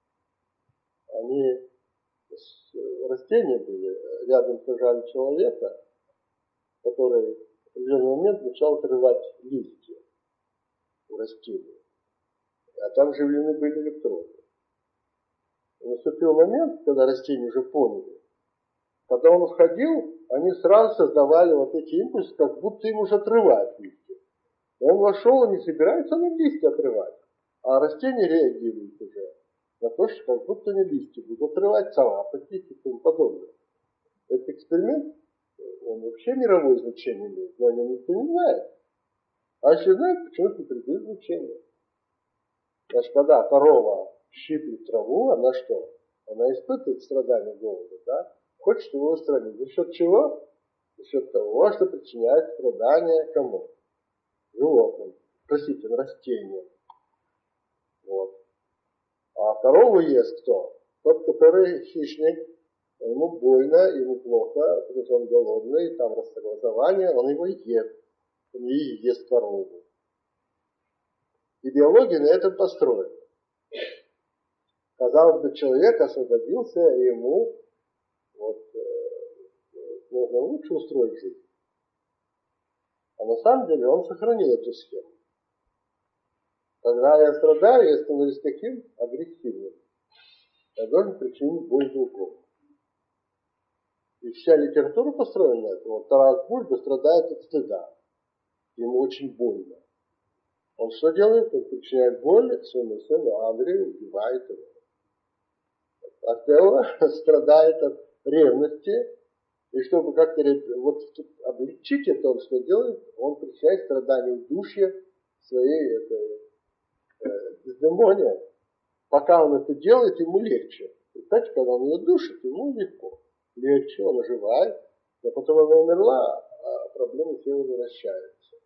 Они растения были, рядом сажали человека, который в определенный момент начал отрывать листья у растений. А там вживлены были электроды. И наступил момент, когда растения уже поняли. Когда он уходил, они сразу создавали вот эти импульсы, как будто им уже отрывают листья. Он вошел и не собирается на листья отрывать. А растения реагируют уже на то, что как будто не листья будут отрывать, царапать их и тому подобное. Этот эксперимент, он вообще мировое значение имеет, но о нем никто не знает. А если знает, почему-то не придает значение. Значит, когда корова щиплет траву, она что? Она испытывает страдания голода, да? Хочет его устранить. За счет чего? За счет того, что причиняет страдания кому? Животным. Простите, растениям. Вот. А корову ест кто? Тот, который хищник. Ему больно, ему плохо, потому что он голодный, там расsoгласование, он его ест. Он и ест корову. И биология на этом построена. Казалось бы, человек освободился, и ему вот, э, нужно лучше устроить жизнь. А на самом деле он сохранил эту схему. Когда я страдаю, я становлюсь таким агрессивным. Я должен причинить боль другому. И вся литература построена на этом. Вот Тарас Бульба страдает от стыда. Ему очень больно. Он что делает? Он причиняет боль своему сыну Андрею, убивает его. А Тео страдает от ревности. И чтобы как-то вот, облегчить это, он что делает? Он причиняет страдания удушья своей этой, э, бездемония. Пока он это делает, ему легче. Представьте, когда он ее душит, ему легко. Легче, он оживает. Но потом она умерла, а проблемы все возвращаются.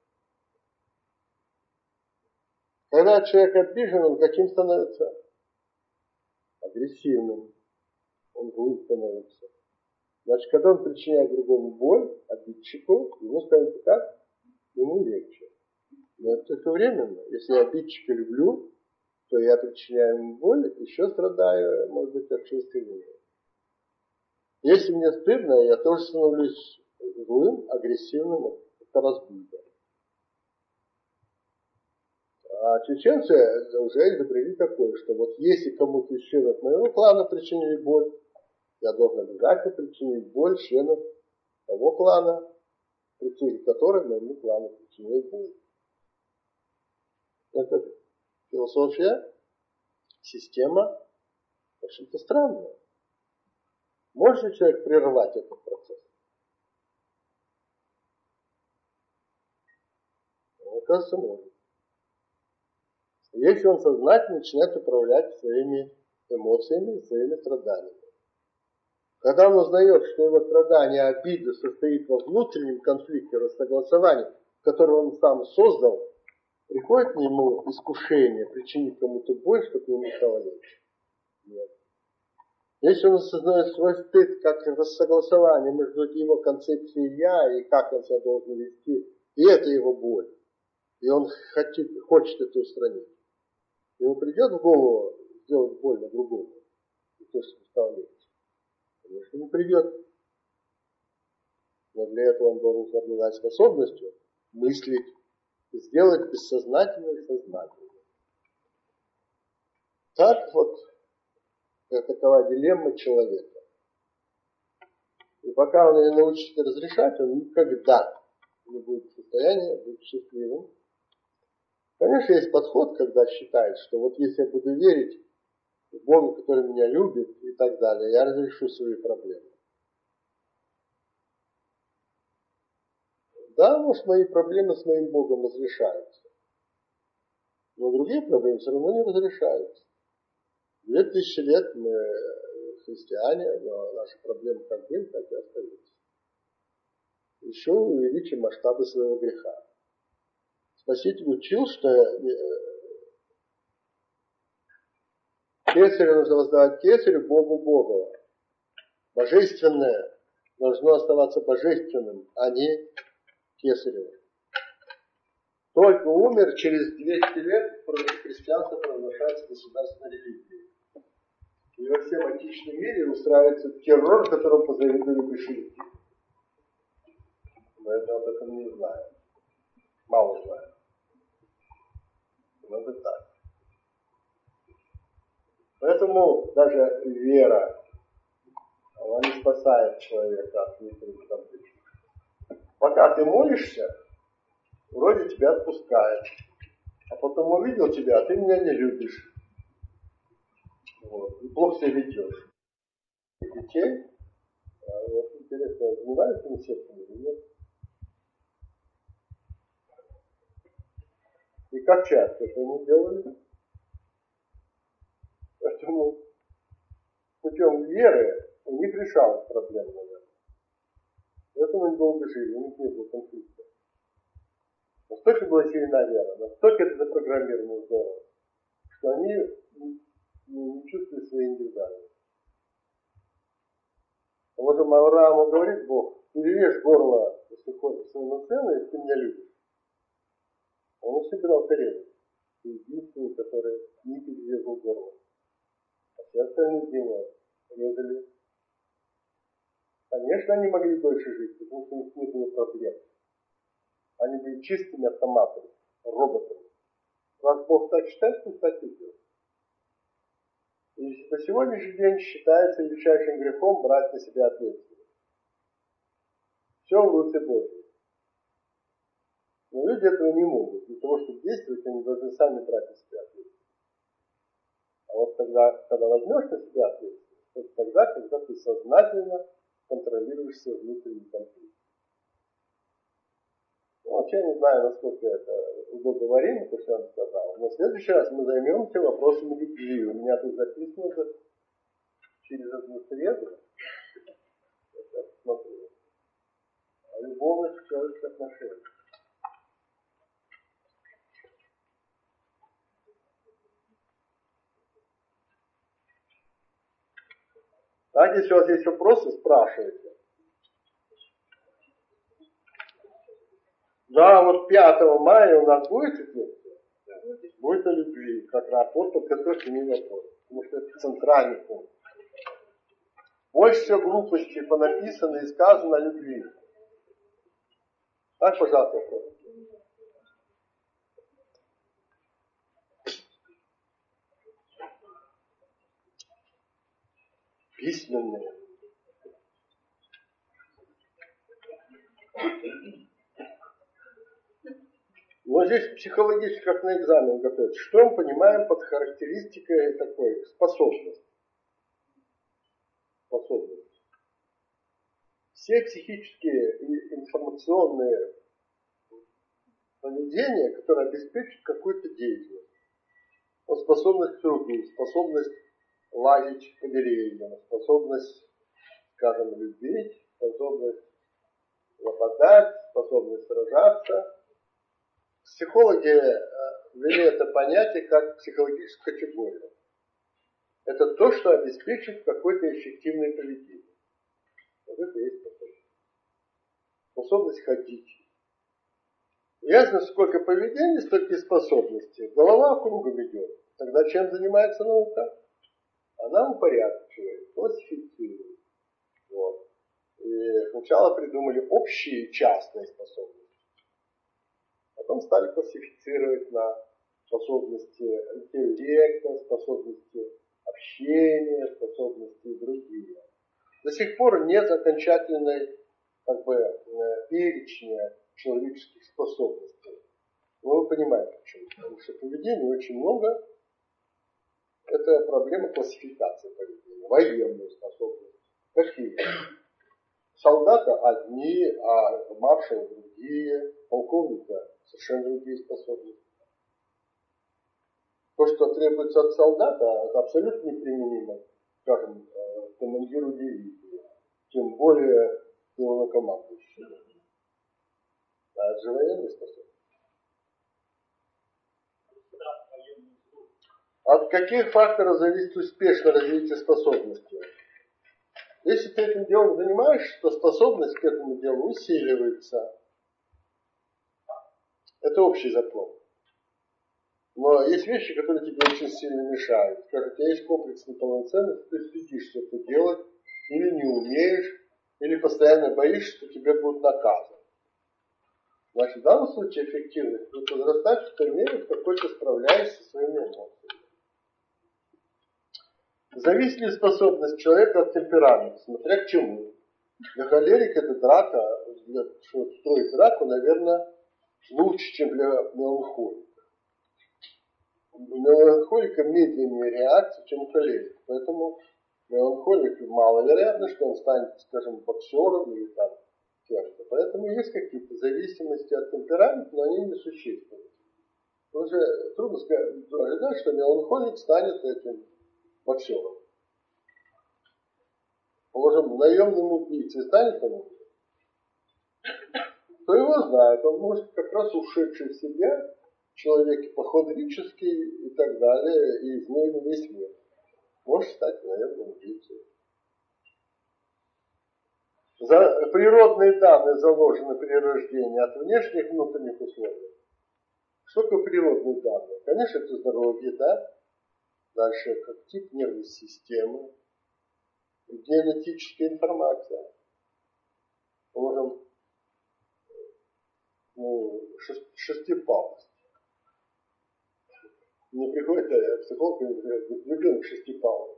Когда человек обижен, он каким становится? Агрессивным. Он злым становится. Значит, когда он причиняет другому боль, обидчику, ему становится как? Ему легче. Но это только временно. Если я обидчика люблю, то я причиняю ему боль, еще страдаю, может быть, от чувства вины. Если мне стыдно, я тоже становлюсь злым, агрессивным, это разбитым. А чеченцы уже изобрели такое, что вот если кому-то из членов моего клана причинили боль, я должен обязательно причинить боль членов того клана, представители которых моему клану причинили боль. Это философия, система, в общем-то, странная. Может ли человек прервать этот процесс? Мне кажется, может. Если он сознательно начинает управлять своими эмоциями, своими страданиями. Когда он узнает, что его страдание, обида состоит во внутреннем конфликте, рассогласовании, который он сам создал, приходит к нему искушение причинить кому-то боль, чтобы ему стало легче. Нет. Если он осознает свой стыд как рассогласование между его концепцией «я» и как он себя должен вести, и это его боль, и он хочет, хочет это устранить, ему придет в голову сделать больно другому, и то, что стало легче. Конечно, не придет. Но для этого он должен обладать способностью мыслить, сделать бессознательное и сознательное. Так вот, это такова дилемма человека. И пока он не научится разрешать, он никогда не будет в состоянии быть счастливым. Конечно, есть подход, когда считает, что вот если я буду верить в Бога, который меня любит и так далее, я разрешу свои проблемы. Да, может, мои проблемы с моим Богом разрешаются. Но другие проблемы все равно не разрешаются. Две тысячи лет мы христиане, но наши проблемы как были, так и остаются. Еще увеличим масштабы своего греха. Спаситель учил, что кесарю нужно воздавать кесарю, Богу Богу. Божественное должно оставаться божественным, а не кесаревым. Только умер, через двести лет христианство провозглашается государственной религией. И во всем античном мире устраивается террор, которому позавидовали большевики. Мы это об этом не знаем. Мало знаем. Но это так. Поэтому даже вера, она не спасает человека от внутренних конфликтов. Пока ты молишься, вроде тебя отпускает. А потом увидел тебя, а ты меня не любишь. Вот. И плохо себя ведешь. И детей, а вот интересно, занимаются они сектами или нет? И как часто это они делали? Поэтому путем веры у них решалась проблема, наверное. Поэтому они долго жили, у них не было конфликта. Настолько была сильна вера, настолько это запрограммировано здорово, что они не, не чувствовали своей индивидуальности. А вот Аврааму говорит Бог: перережь горло, если хочешь, своему сыну, если ты меня любишь. Он собирался резать. Ты единственный, который не перерезал горло. А все остальные делают, резали. Конечно, они могли дольше жить, потому что у них не было проблем. Они были чистыми автоматами, роботами. Раз Бог так считает, то так и делает. И по сегодняшний день считается величайшим грехом брать на себя ответственность. Все в руце Божьей. Но люди этого не могут. Для того, чтобы действовать, они должны сами брать на себя ответственность. А вот тогда, когда возьмешь на себя ответственность, это тогда, когда ты сознательно контролируешь свой внутренний конфликт. Ну, вообще я не знаю, насколько это удобоваримо, то, что я вам сказал. Но в следующий раз мы займемся вопросами любви. У меня тут записано через одну среду. Я сейчас смотрю. Любовность в человеческих отношениях. Так, если у вас есть вопросы, спрашивайте. Да, вот пятого мая у нас будет лекция? Будет о любви. Как раз вот подготовьте мне вопрос. Потому что это центральный пункт. Больше всего глупостей понаписано и сказано о любви. Так, пожалуйста, вопрос. письменные. Вот здесь психологически, как на экзамен готовится. Что мы понимаем под характеристикой такой способности? Способность. Все психические и информационные поведения, которые обеспечивают какую-то деятельность. Вот способность к труду, способность лазить по деревьям, способность, скажем, любить, способность нападать, способность сражаться. Психологи ввели это понятие как психологическую категорию. Это то, что обеспечит какое-то эффективное поведение. Вот это и есть способность. Способность ходить. Ясно, сколько поведений, столько и способностей. Голова кругом идет. Тогда чем занимается наука? Она упорядочивает, классифицирует. Вот. И сначала придумали общие и частные способности. Потом стали классифицировать на способности интеллекта, способности общения, способности и другие. До сих пор нет окончательной как бы, перечня человеческих способностей. Но вы понимаете почему. Потому что поведения очень много. Это проблема классификации поведения. Военные способности. Какие? Солдата одни, а маршала другие, полковника совершенно другие способности. То, что требуется от солдата, это абсолютно неприменимо, скажем, командиру дивизии, тем более главнокомандующему. А это же военные способности. От каких факторов зависит успешное развитие способностей? Если ты этим делом занимаешься, то способность к этому делу усиливается. Это общий закон. Но есть вещи, которые тебе очень сильно мешают. Скажем, у тебя есть комплекс неполноценности, ты стыдишься это делать, или не умеешь, или постоянно боишься, что тебя будут наказывать. Значит, в данном случае эффективность будет возрастать в той мере, в какой ты справляешься со своими эмоциями. Зависит ли способность человека от темперамента, смотря к чему. Для холерика это драка, для, чтобы строить драку, наверное, лучше, чем для меланхолика. У меланхолика медленнее реакция, чем у холерика. Поэтому меланхолик маловероятно, что он станет, скажем, боксером или там кем-то. Поэтому есть какие-то зависимости от темперамента, но они несущественны. Уже трудно ожидать, что меланхолик станет этим боксером. Положим, наемным убийцей станет он убийцей? Кто его знает, он может как раз ушедший в себя, человек ипохондрический и так далее, и злой на весь мир, может стать наемным убийцей. За, природные данные заложены при рождении от внешних внутренних условий. Что такое природные данные? Конечно, это здоровье, да? Дальше, как тип нервной системы, генетическая информация. Можем, ну, шестипалость. Мне приходит психолог и говорит, ребенок шестипалый.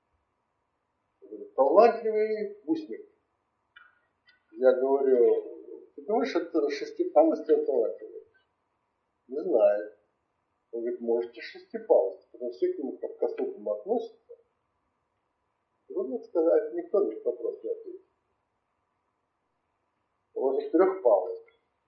Талантливый усник. Я говорю, ты думаешь, это шестипалость или талантливый? Не знаю. Он говорит, может и шестипалость, потому что все к нему как к особому относятся. Трудно сказать, никто на этот вопрос не ответит. Может трехпалость.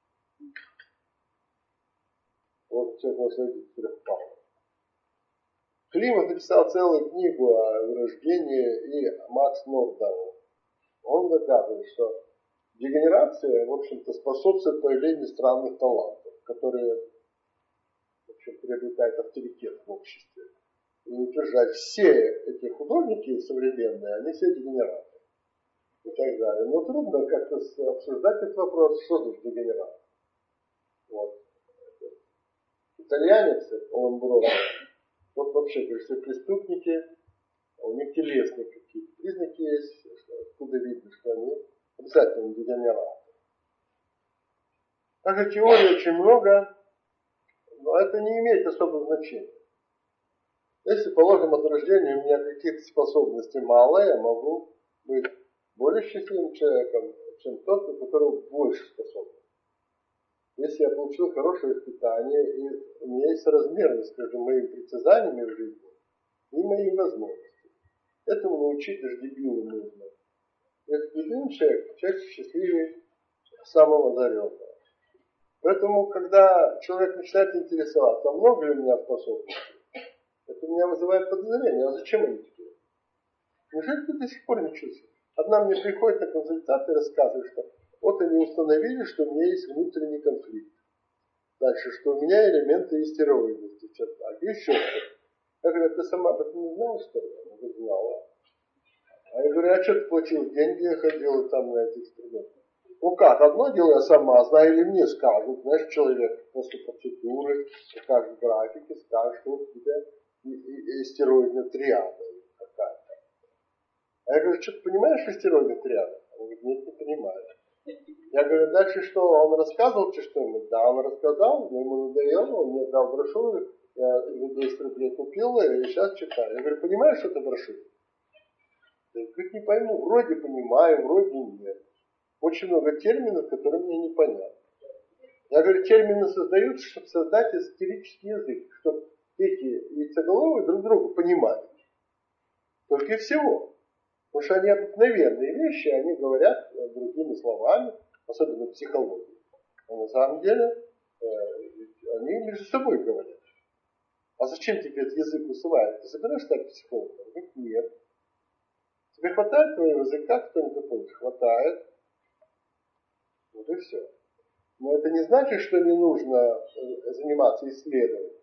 Вот человек может родить трехпалость. Климат написал целую книгу о вырождении, и Макс Нордау. Он доказывает, что дегенерация, в общем-то, способствует появлению странных талантов, которые, в общем, приобретают авторитет в обществе. И утверждать, все эти художники современные, они все дегенераты. И так далее. Но трудно как-то обсуждать этот вопрос, что значит дегенерат. Вот. Итальянец, Ламброса, вот вообще говорит, что преступники, у них телесные какие-то признаки есть, откуда видно, что они обязательно дегенераты. Также теорий очень много, но это не имеет особого значения. Если, положим, от рождения у меня каких-то способностей мало, я могу быть более счастливым человеком, чем тот, у которого больше способностей. Если я получил хорошее воспитание, и у меня есть соразмерность, скажем, моими притязаниями в жизни и моими возможностями. Этому научить даже дебилу нужно. Этот дебильный человек чаще счастливее самого одаренного. Поэтому, когда человек начинает интересоваться, а много ли у меня способностей, это меня вызывает подозрение. А зачем они тебе? Неужели ты до сих пор не чувствуешь? Одна мне приходит на консультацию и рассказывает, что вот они установили, что у меня есть внутренний конфликт. Дальше, что у меня элементы истероидности в чертах. И еще что-то. Я говорю, ты сама об этом не знала, что ли? Она говорит, знала. А я говорю, а что ты платил деньги, я ходила там на эти эксперименты? Ну как, одно дело я сама знаю, или мне скажут, знаешь, человек после процедуры, покажет графики, скажет, что у тебя истероидная триада какая-то. А я говорю, что ты понимаешь истероидная триада? Он говорит, нет, не понимаю. Я говорю, дальше что, он рассказывал тебе что-нибудь? Да, он рассказал, но ему надоело, он мне дал брошюру, я за десять рублей купил и сейчас читаю. Я говорю, понимаешь, что это брошюра? Я говорю, не пойму, вроде понимаю, вроде нет. Очень много терминов, которые мне не понятны. Я говорю, термины создаются, чтобы создать эзотерический язык, чтобы эти яйцеголовые друг друга понимали. Только и всего. Потому что они обыкновенные вещи, они говорят другими словами, особенно в психологии. А на самом деле э, они между собой говорят. А зачем тебе этот язык усваивать? Ты собираешься стать психологом? Он говорит, нет. Тебе хватает твоего языка, кто-нибудь помнит? Хватает. Вот и все. Но это не значит, что не нужно заниматься исследованием.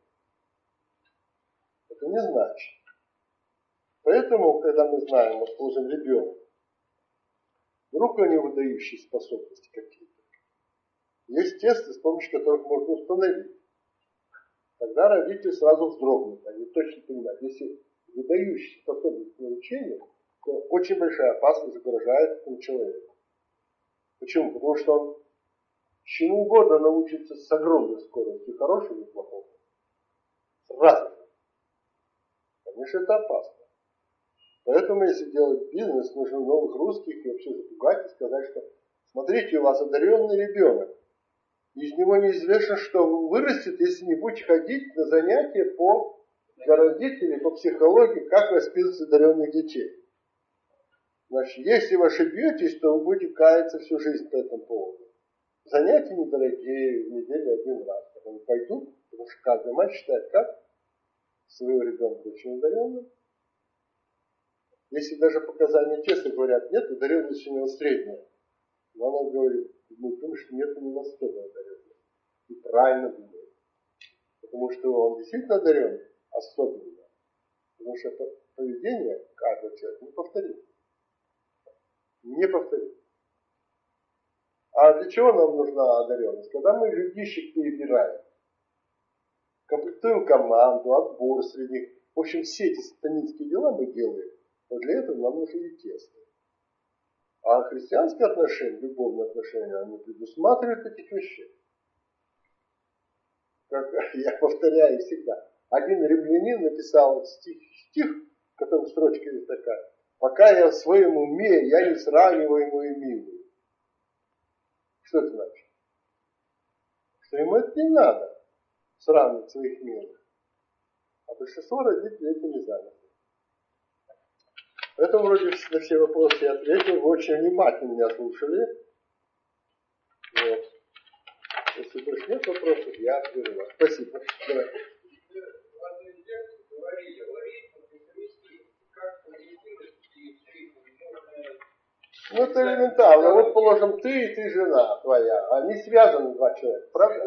Это не значит. Поэтому, когда мы знаем, вот, положим, ребенок, вдруг у него выдающие способности какие-то. Есть тесты, с помощью которых можно установить. Тогда родители сразу вздрогнут, они точно понимают. Если выдающие способности к научению, то очень большая опасность угрожает этому человеку. Почему? Потому что он чему угодно научится с огромной скоростью, хорошему и плохому. Сразу. Конечно, это опасно. Поэтому, если делать бизнес, нужно новых русских и вообще запугать и сказать, что смотрите, у вас одаренный ребенок. Из него неизвестно, что вырастет, если не будете ходить на занятия по для родителей, по психологии, как воспитывать одаренных детей. Значит, если вы ошибетесь, то вы будете каяться всю жизнь по этому поводу. Занятия недорогие, в неделю один раз. Потом пойдут, потому что каждый мать считает, как своего ребенка очень одаренным. Если даже показания теста говорят, нет, одаренность у него средняя. Но она говорит, мы думаем, что нет, у него настолько одаренность. И правильно думает. Потому что он действительно одарен, особенно. Потому что поведение каждого человека не повторит. Не повторит. А для чего нам нужна одаренность? Когда мы людишек перебираем, комплектуем команду, отбор среди них. В общем, все эти сатанинские дела мы делаем. Но для этого нам нужны и тесты. А христианские отношения, любовные отношения, они предусматривают этих вещей. Как я повторяю всегда. Один римлянин написал стих, стих, в котором строчка есть такая. Пока я в своем уме, я не сравниваемо и милую. Что это значит? Что ему это не надо сравнивать своих милых. А большинство родителей этим не заняты. Поэтому вроде на все вопросы я ответил. Вы очень внимательно меня слушали. Вот. Если больше нет вопросов, я отвечу вас. Спасибо. Давай. Ну, это элементарно. Вот, положим, ты и ты жена твоя. Они связаны, два человека, правда?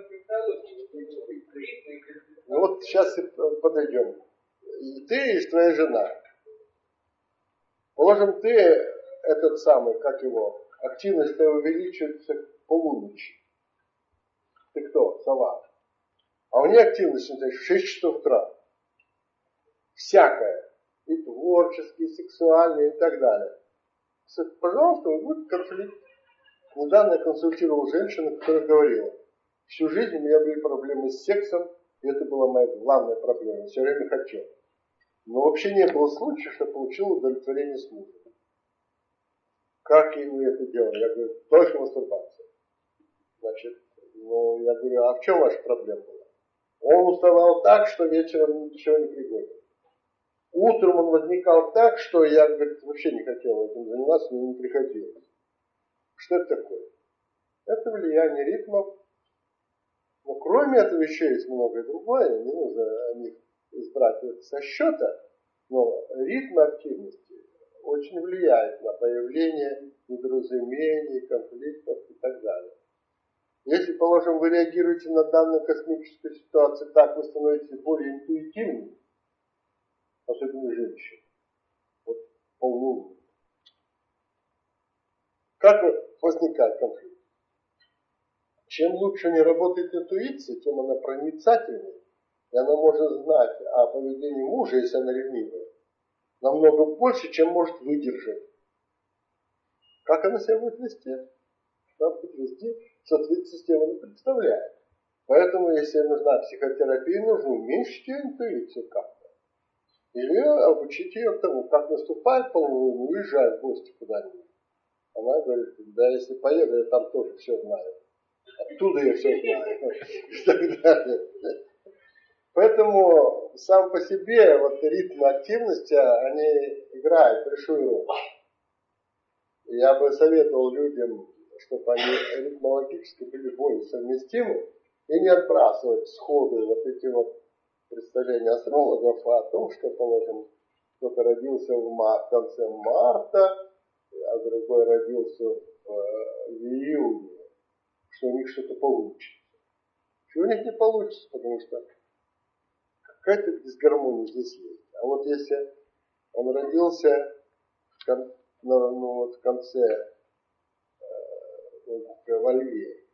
Ну, вот сейчас подойдем. И ты, и твоя жена. Положим, ты этот самый, как его, активность твоя увеличивается к полуночи. Ты кто? Сова. А у нее активность в шесть часов утра. Всякая. И творческие, и сексуальные, и так далее. Пожалуйста, будет конфликт. Недавно я консультировал женщину, которая говорила, всю жизнь у меня были проблемы с сексом, и это была моя главная проблема. Все время хочу. Но вообще не было случая, что получил удовлетворение с мужем. Как и вы это делали? Я говорю, только мастурбация. Значит, ну, я говорю, а в чем ваша проблема была? Он уставал так, что вечером ничего не пригоден. Утром он возникал так, что я, говорит, вообще не хотел этим заниматься, мне не приходилось. Что это такое? Это влияние ритмов. Но кроме этого еще есть многое другое, не нужно о них избрать со счета, но ритм активности очень влияет на появление недоразумений, конфликтов и так далее. Если, положим, вы реагируете на данную космическую ситуацию так, вы становитесь более интуитивными, особенно женщины, вот полнолуние. Как возникает конфликт? Чем лучше не работает интуиция, тем она проницательнее, и она может знать о поведении мужа, если она ревнивая, намного больше, чем может выдержать. Как она себя будет вести? Она будет вести в соответствии с тем, она представляет. Поэтому, если нужна психотерапия, нужно уменьшить ее интуицию как-то. Или обучить ее к тому, как наступает полнолуние, уезжает в гости куда-нибудь. Она говорит, да если поеду, я там тоже все знаю. Оттуда я все знаю. И так далее. Поэтому сам по себе вот ритм активности, они играют большую роль. Я бы советовал людям, чтобы они ритмологически были более совместимы и не отбрасывать сходу вот эти вот представления астрологов о том, что, положим, кто-то родился в, мар- в конце марта, а другой родился в, в июне, что у них что-то получится. Что у них не получится, потому что какая-то дисгармония здесь есть. А вот если он родился в, кон, ну, ну, вот в конце э, вот, во льве,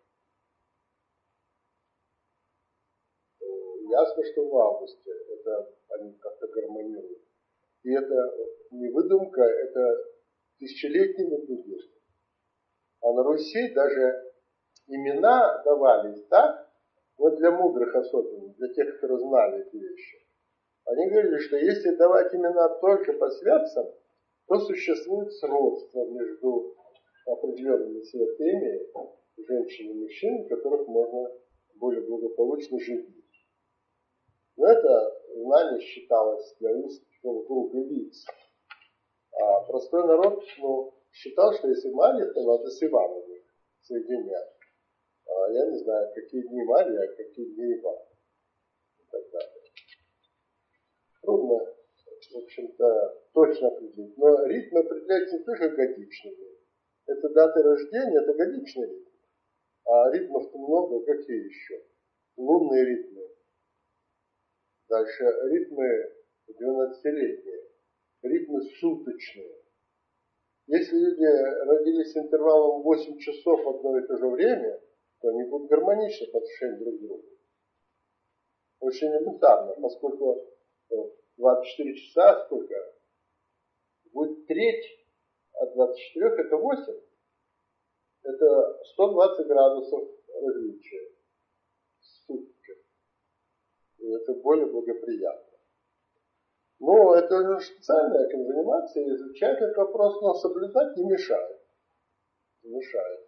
то ясно, что в августе это они как-то гармонируют. И это не выдумка, это тысячелетнее наблюдение. А на Руси даже имена давались так, вот для мудрых особенно, для тех, кто знали эти вещи. Они говорили, что если давать имена только по святцам, то существует сродство между определенными святыми, женщин и мужчин, которых можно более благополучно жить. Но это знание считалось для узкого круга лиц. А простой народ ну, считал, что если Марья, то надо с Иваном соединять. А я не знаю, какие дни Марья, а какие дни Иван. И так далее. Трудно, в общем-то, точно определить. Но ритм определяется не только годичными. Это даты рождения, это годичный ритм. А ритмов-то много, какие еще? Лунные ритмы. Дальше ритмы двенадцатилетние. Ритмы суточные. Если люди родились с интервалом восемь часов в одно и то же время, то они будут гармоничны по отношению друг к другу. Очень элементарно, поскольку двадцать четыре часа сколько? Будет треть от двадцати четырёх, это восемь. Это сто двадцать градусов различия в сутки. И это более благоприятно. Но это же специально этим заниматься и изучать этот вопрос, но соблюдать не мешает. Не мешает.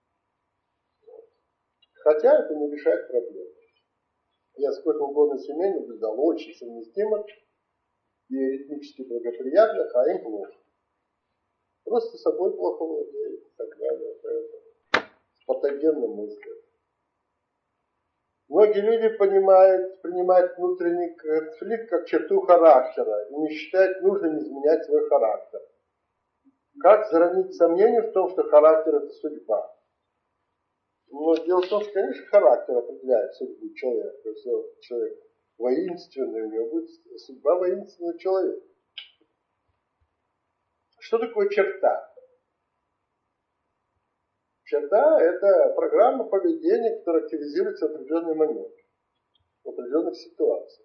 Хотя это не решает проблемы. Я сколько угодно семей наблюдал, очень совместимых и ритмически благоприятных, а им плохо. Просто собой плохо владеют и так далее. Поэтому с патогенным мыслью. Многие люди понимают, принимают внутренний конфликт как черту характера и не считают нужным изменять свой характер. Как заронить сомнение в том, что характер это судьба? Но дело в том, что, конечно, характер определяет судьбу человека. Если человек воинственный, у него будет судьба воинственного человека. Что такое черта? Черта – это программа поведения, которая активизируется в определенный момент, в определенных ситуациях.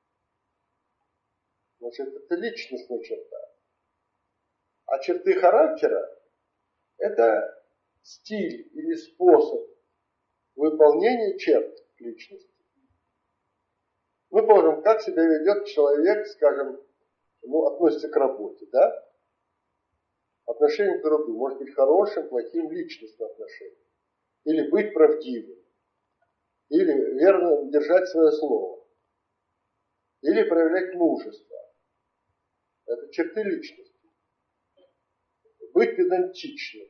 Значит, это личностная черта. А черты характера – это стиль или способ выполнения черт личности. Мы положим, как себя ведет человек, скажем, ну, относится к работе, да? Отношение к труду может быть хорошим, плохим, личностным отношением. Или быть правдивым. Или верно держать свое слово. Или проявлять мужество. Это черты личности. Быть педантичным.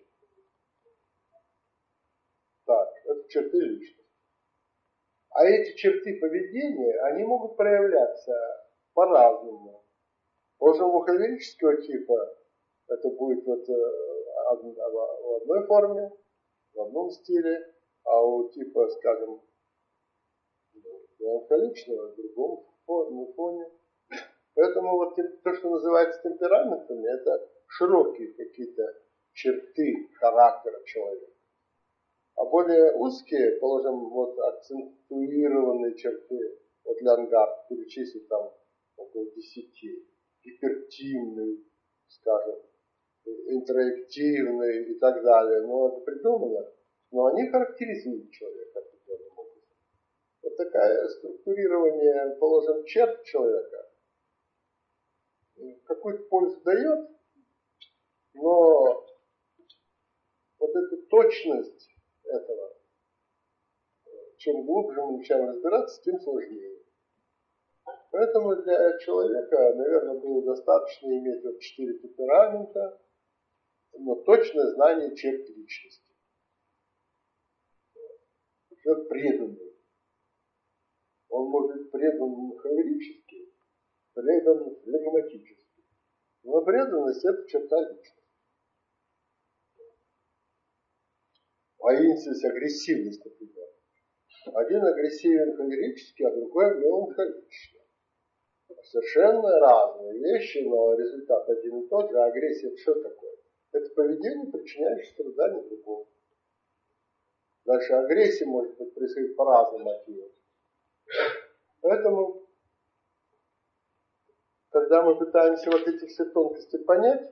Так, это черты личности. А эти черты поведения, они могут проявляться по-разному. Может, у мухаверического типа это будет вот в одной форме, в одном стиле, а у типа, скажем, меланхоличного в другом фоне. Поэтому вот то, что называется темпераментами, это широкие какие-то черты характера человека. А более узкие, положим, вот акцентуированные черты, вот Лянгард перечислит там около десяти, гипертимный, скажем, интроективный и так далее. Но это придумано, но они характеризуют человека определенным образом. Вот такое структурирование, положим, черт человека какую-то пользу дает, но вот эту точность этого, чем глубже мы начинаем разбираться, тем сложнее. Поэтому для человека, наверное, было достаточно иметь вот четыре темперамента, но точное знание черт личности. Человек преданный. Он может быть предан холерически, предан флегматически. Но преданность – это черта личности. Воинственность, агрессивность, например. Один агрессивен холерически, а другой меланхолически. Совершенно разные вещи, но результат один и тот же. А агрессия – это что такое? Это поведение, причиняющее страдания другому. Дальше агрессия может быть происходить по разным мотивам. Поэтому, когда мы пытаемся вот эти все тонкости понять,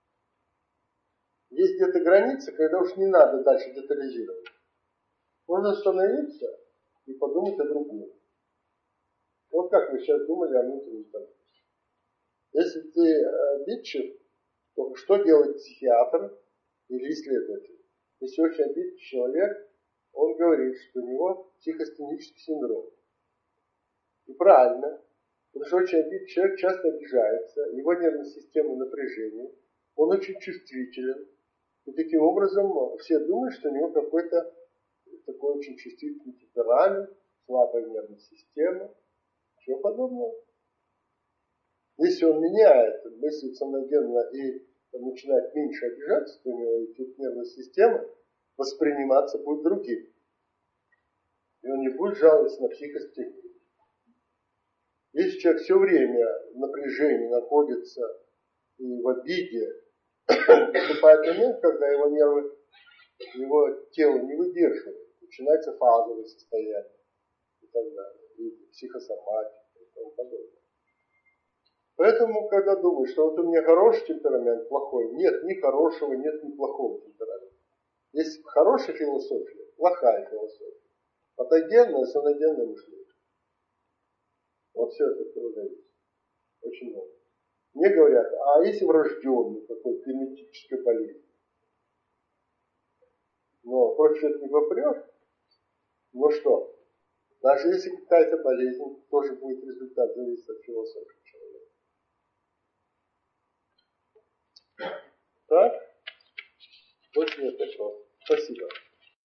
есть где-то граница, когда уж не надо дальше детализировать. Можно остановиться и подумать о другом. Вот как вы сейчас думали о внутреннем конфликте. Если ты обидчив, то что делает психиатр или исследователь? Если очень обидчив человек, он говорит, что у него психостенический синдром. И правильно, потому что очень обидчивый человек часто обижается, его нервная система в напряжении, он очень чувствителен. И таким образом все думают, что у него какой-то такой очень чувствительный темперамент, слабая нервная система. Чего подобного? Если он меняет мысль самогенно и начинает меньше обижаться, то у него и нервная система восприниматься будет другим. И он не будет жаловаться на психостигму. Если человек все время в напряжении находится и в обиде, наступает момент, когда его нервы, его тело не выдерживает, начинается фазовое состояние и так далее, и психосоматика и тому подобное. Поэтому, когда думаешь, что вот у меня хороший темперамент, плохой, нет ни хорошего, нет ни плохого темперамента. Есть хорошая философия, плохая философия, патогенное, саногенное мышление. Вот все это зависит. Очень много. Мне говорят, а если врожденный какой-то генетической болезнь? Но против этого не попрешь. Ну что, даже если какая-то болезнь, тоже будет результат, зависит от философии человека. Так? Больше нет вопросов. Спасибо.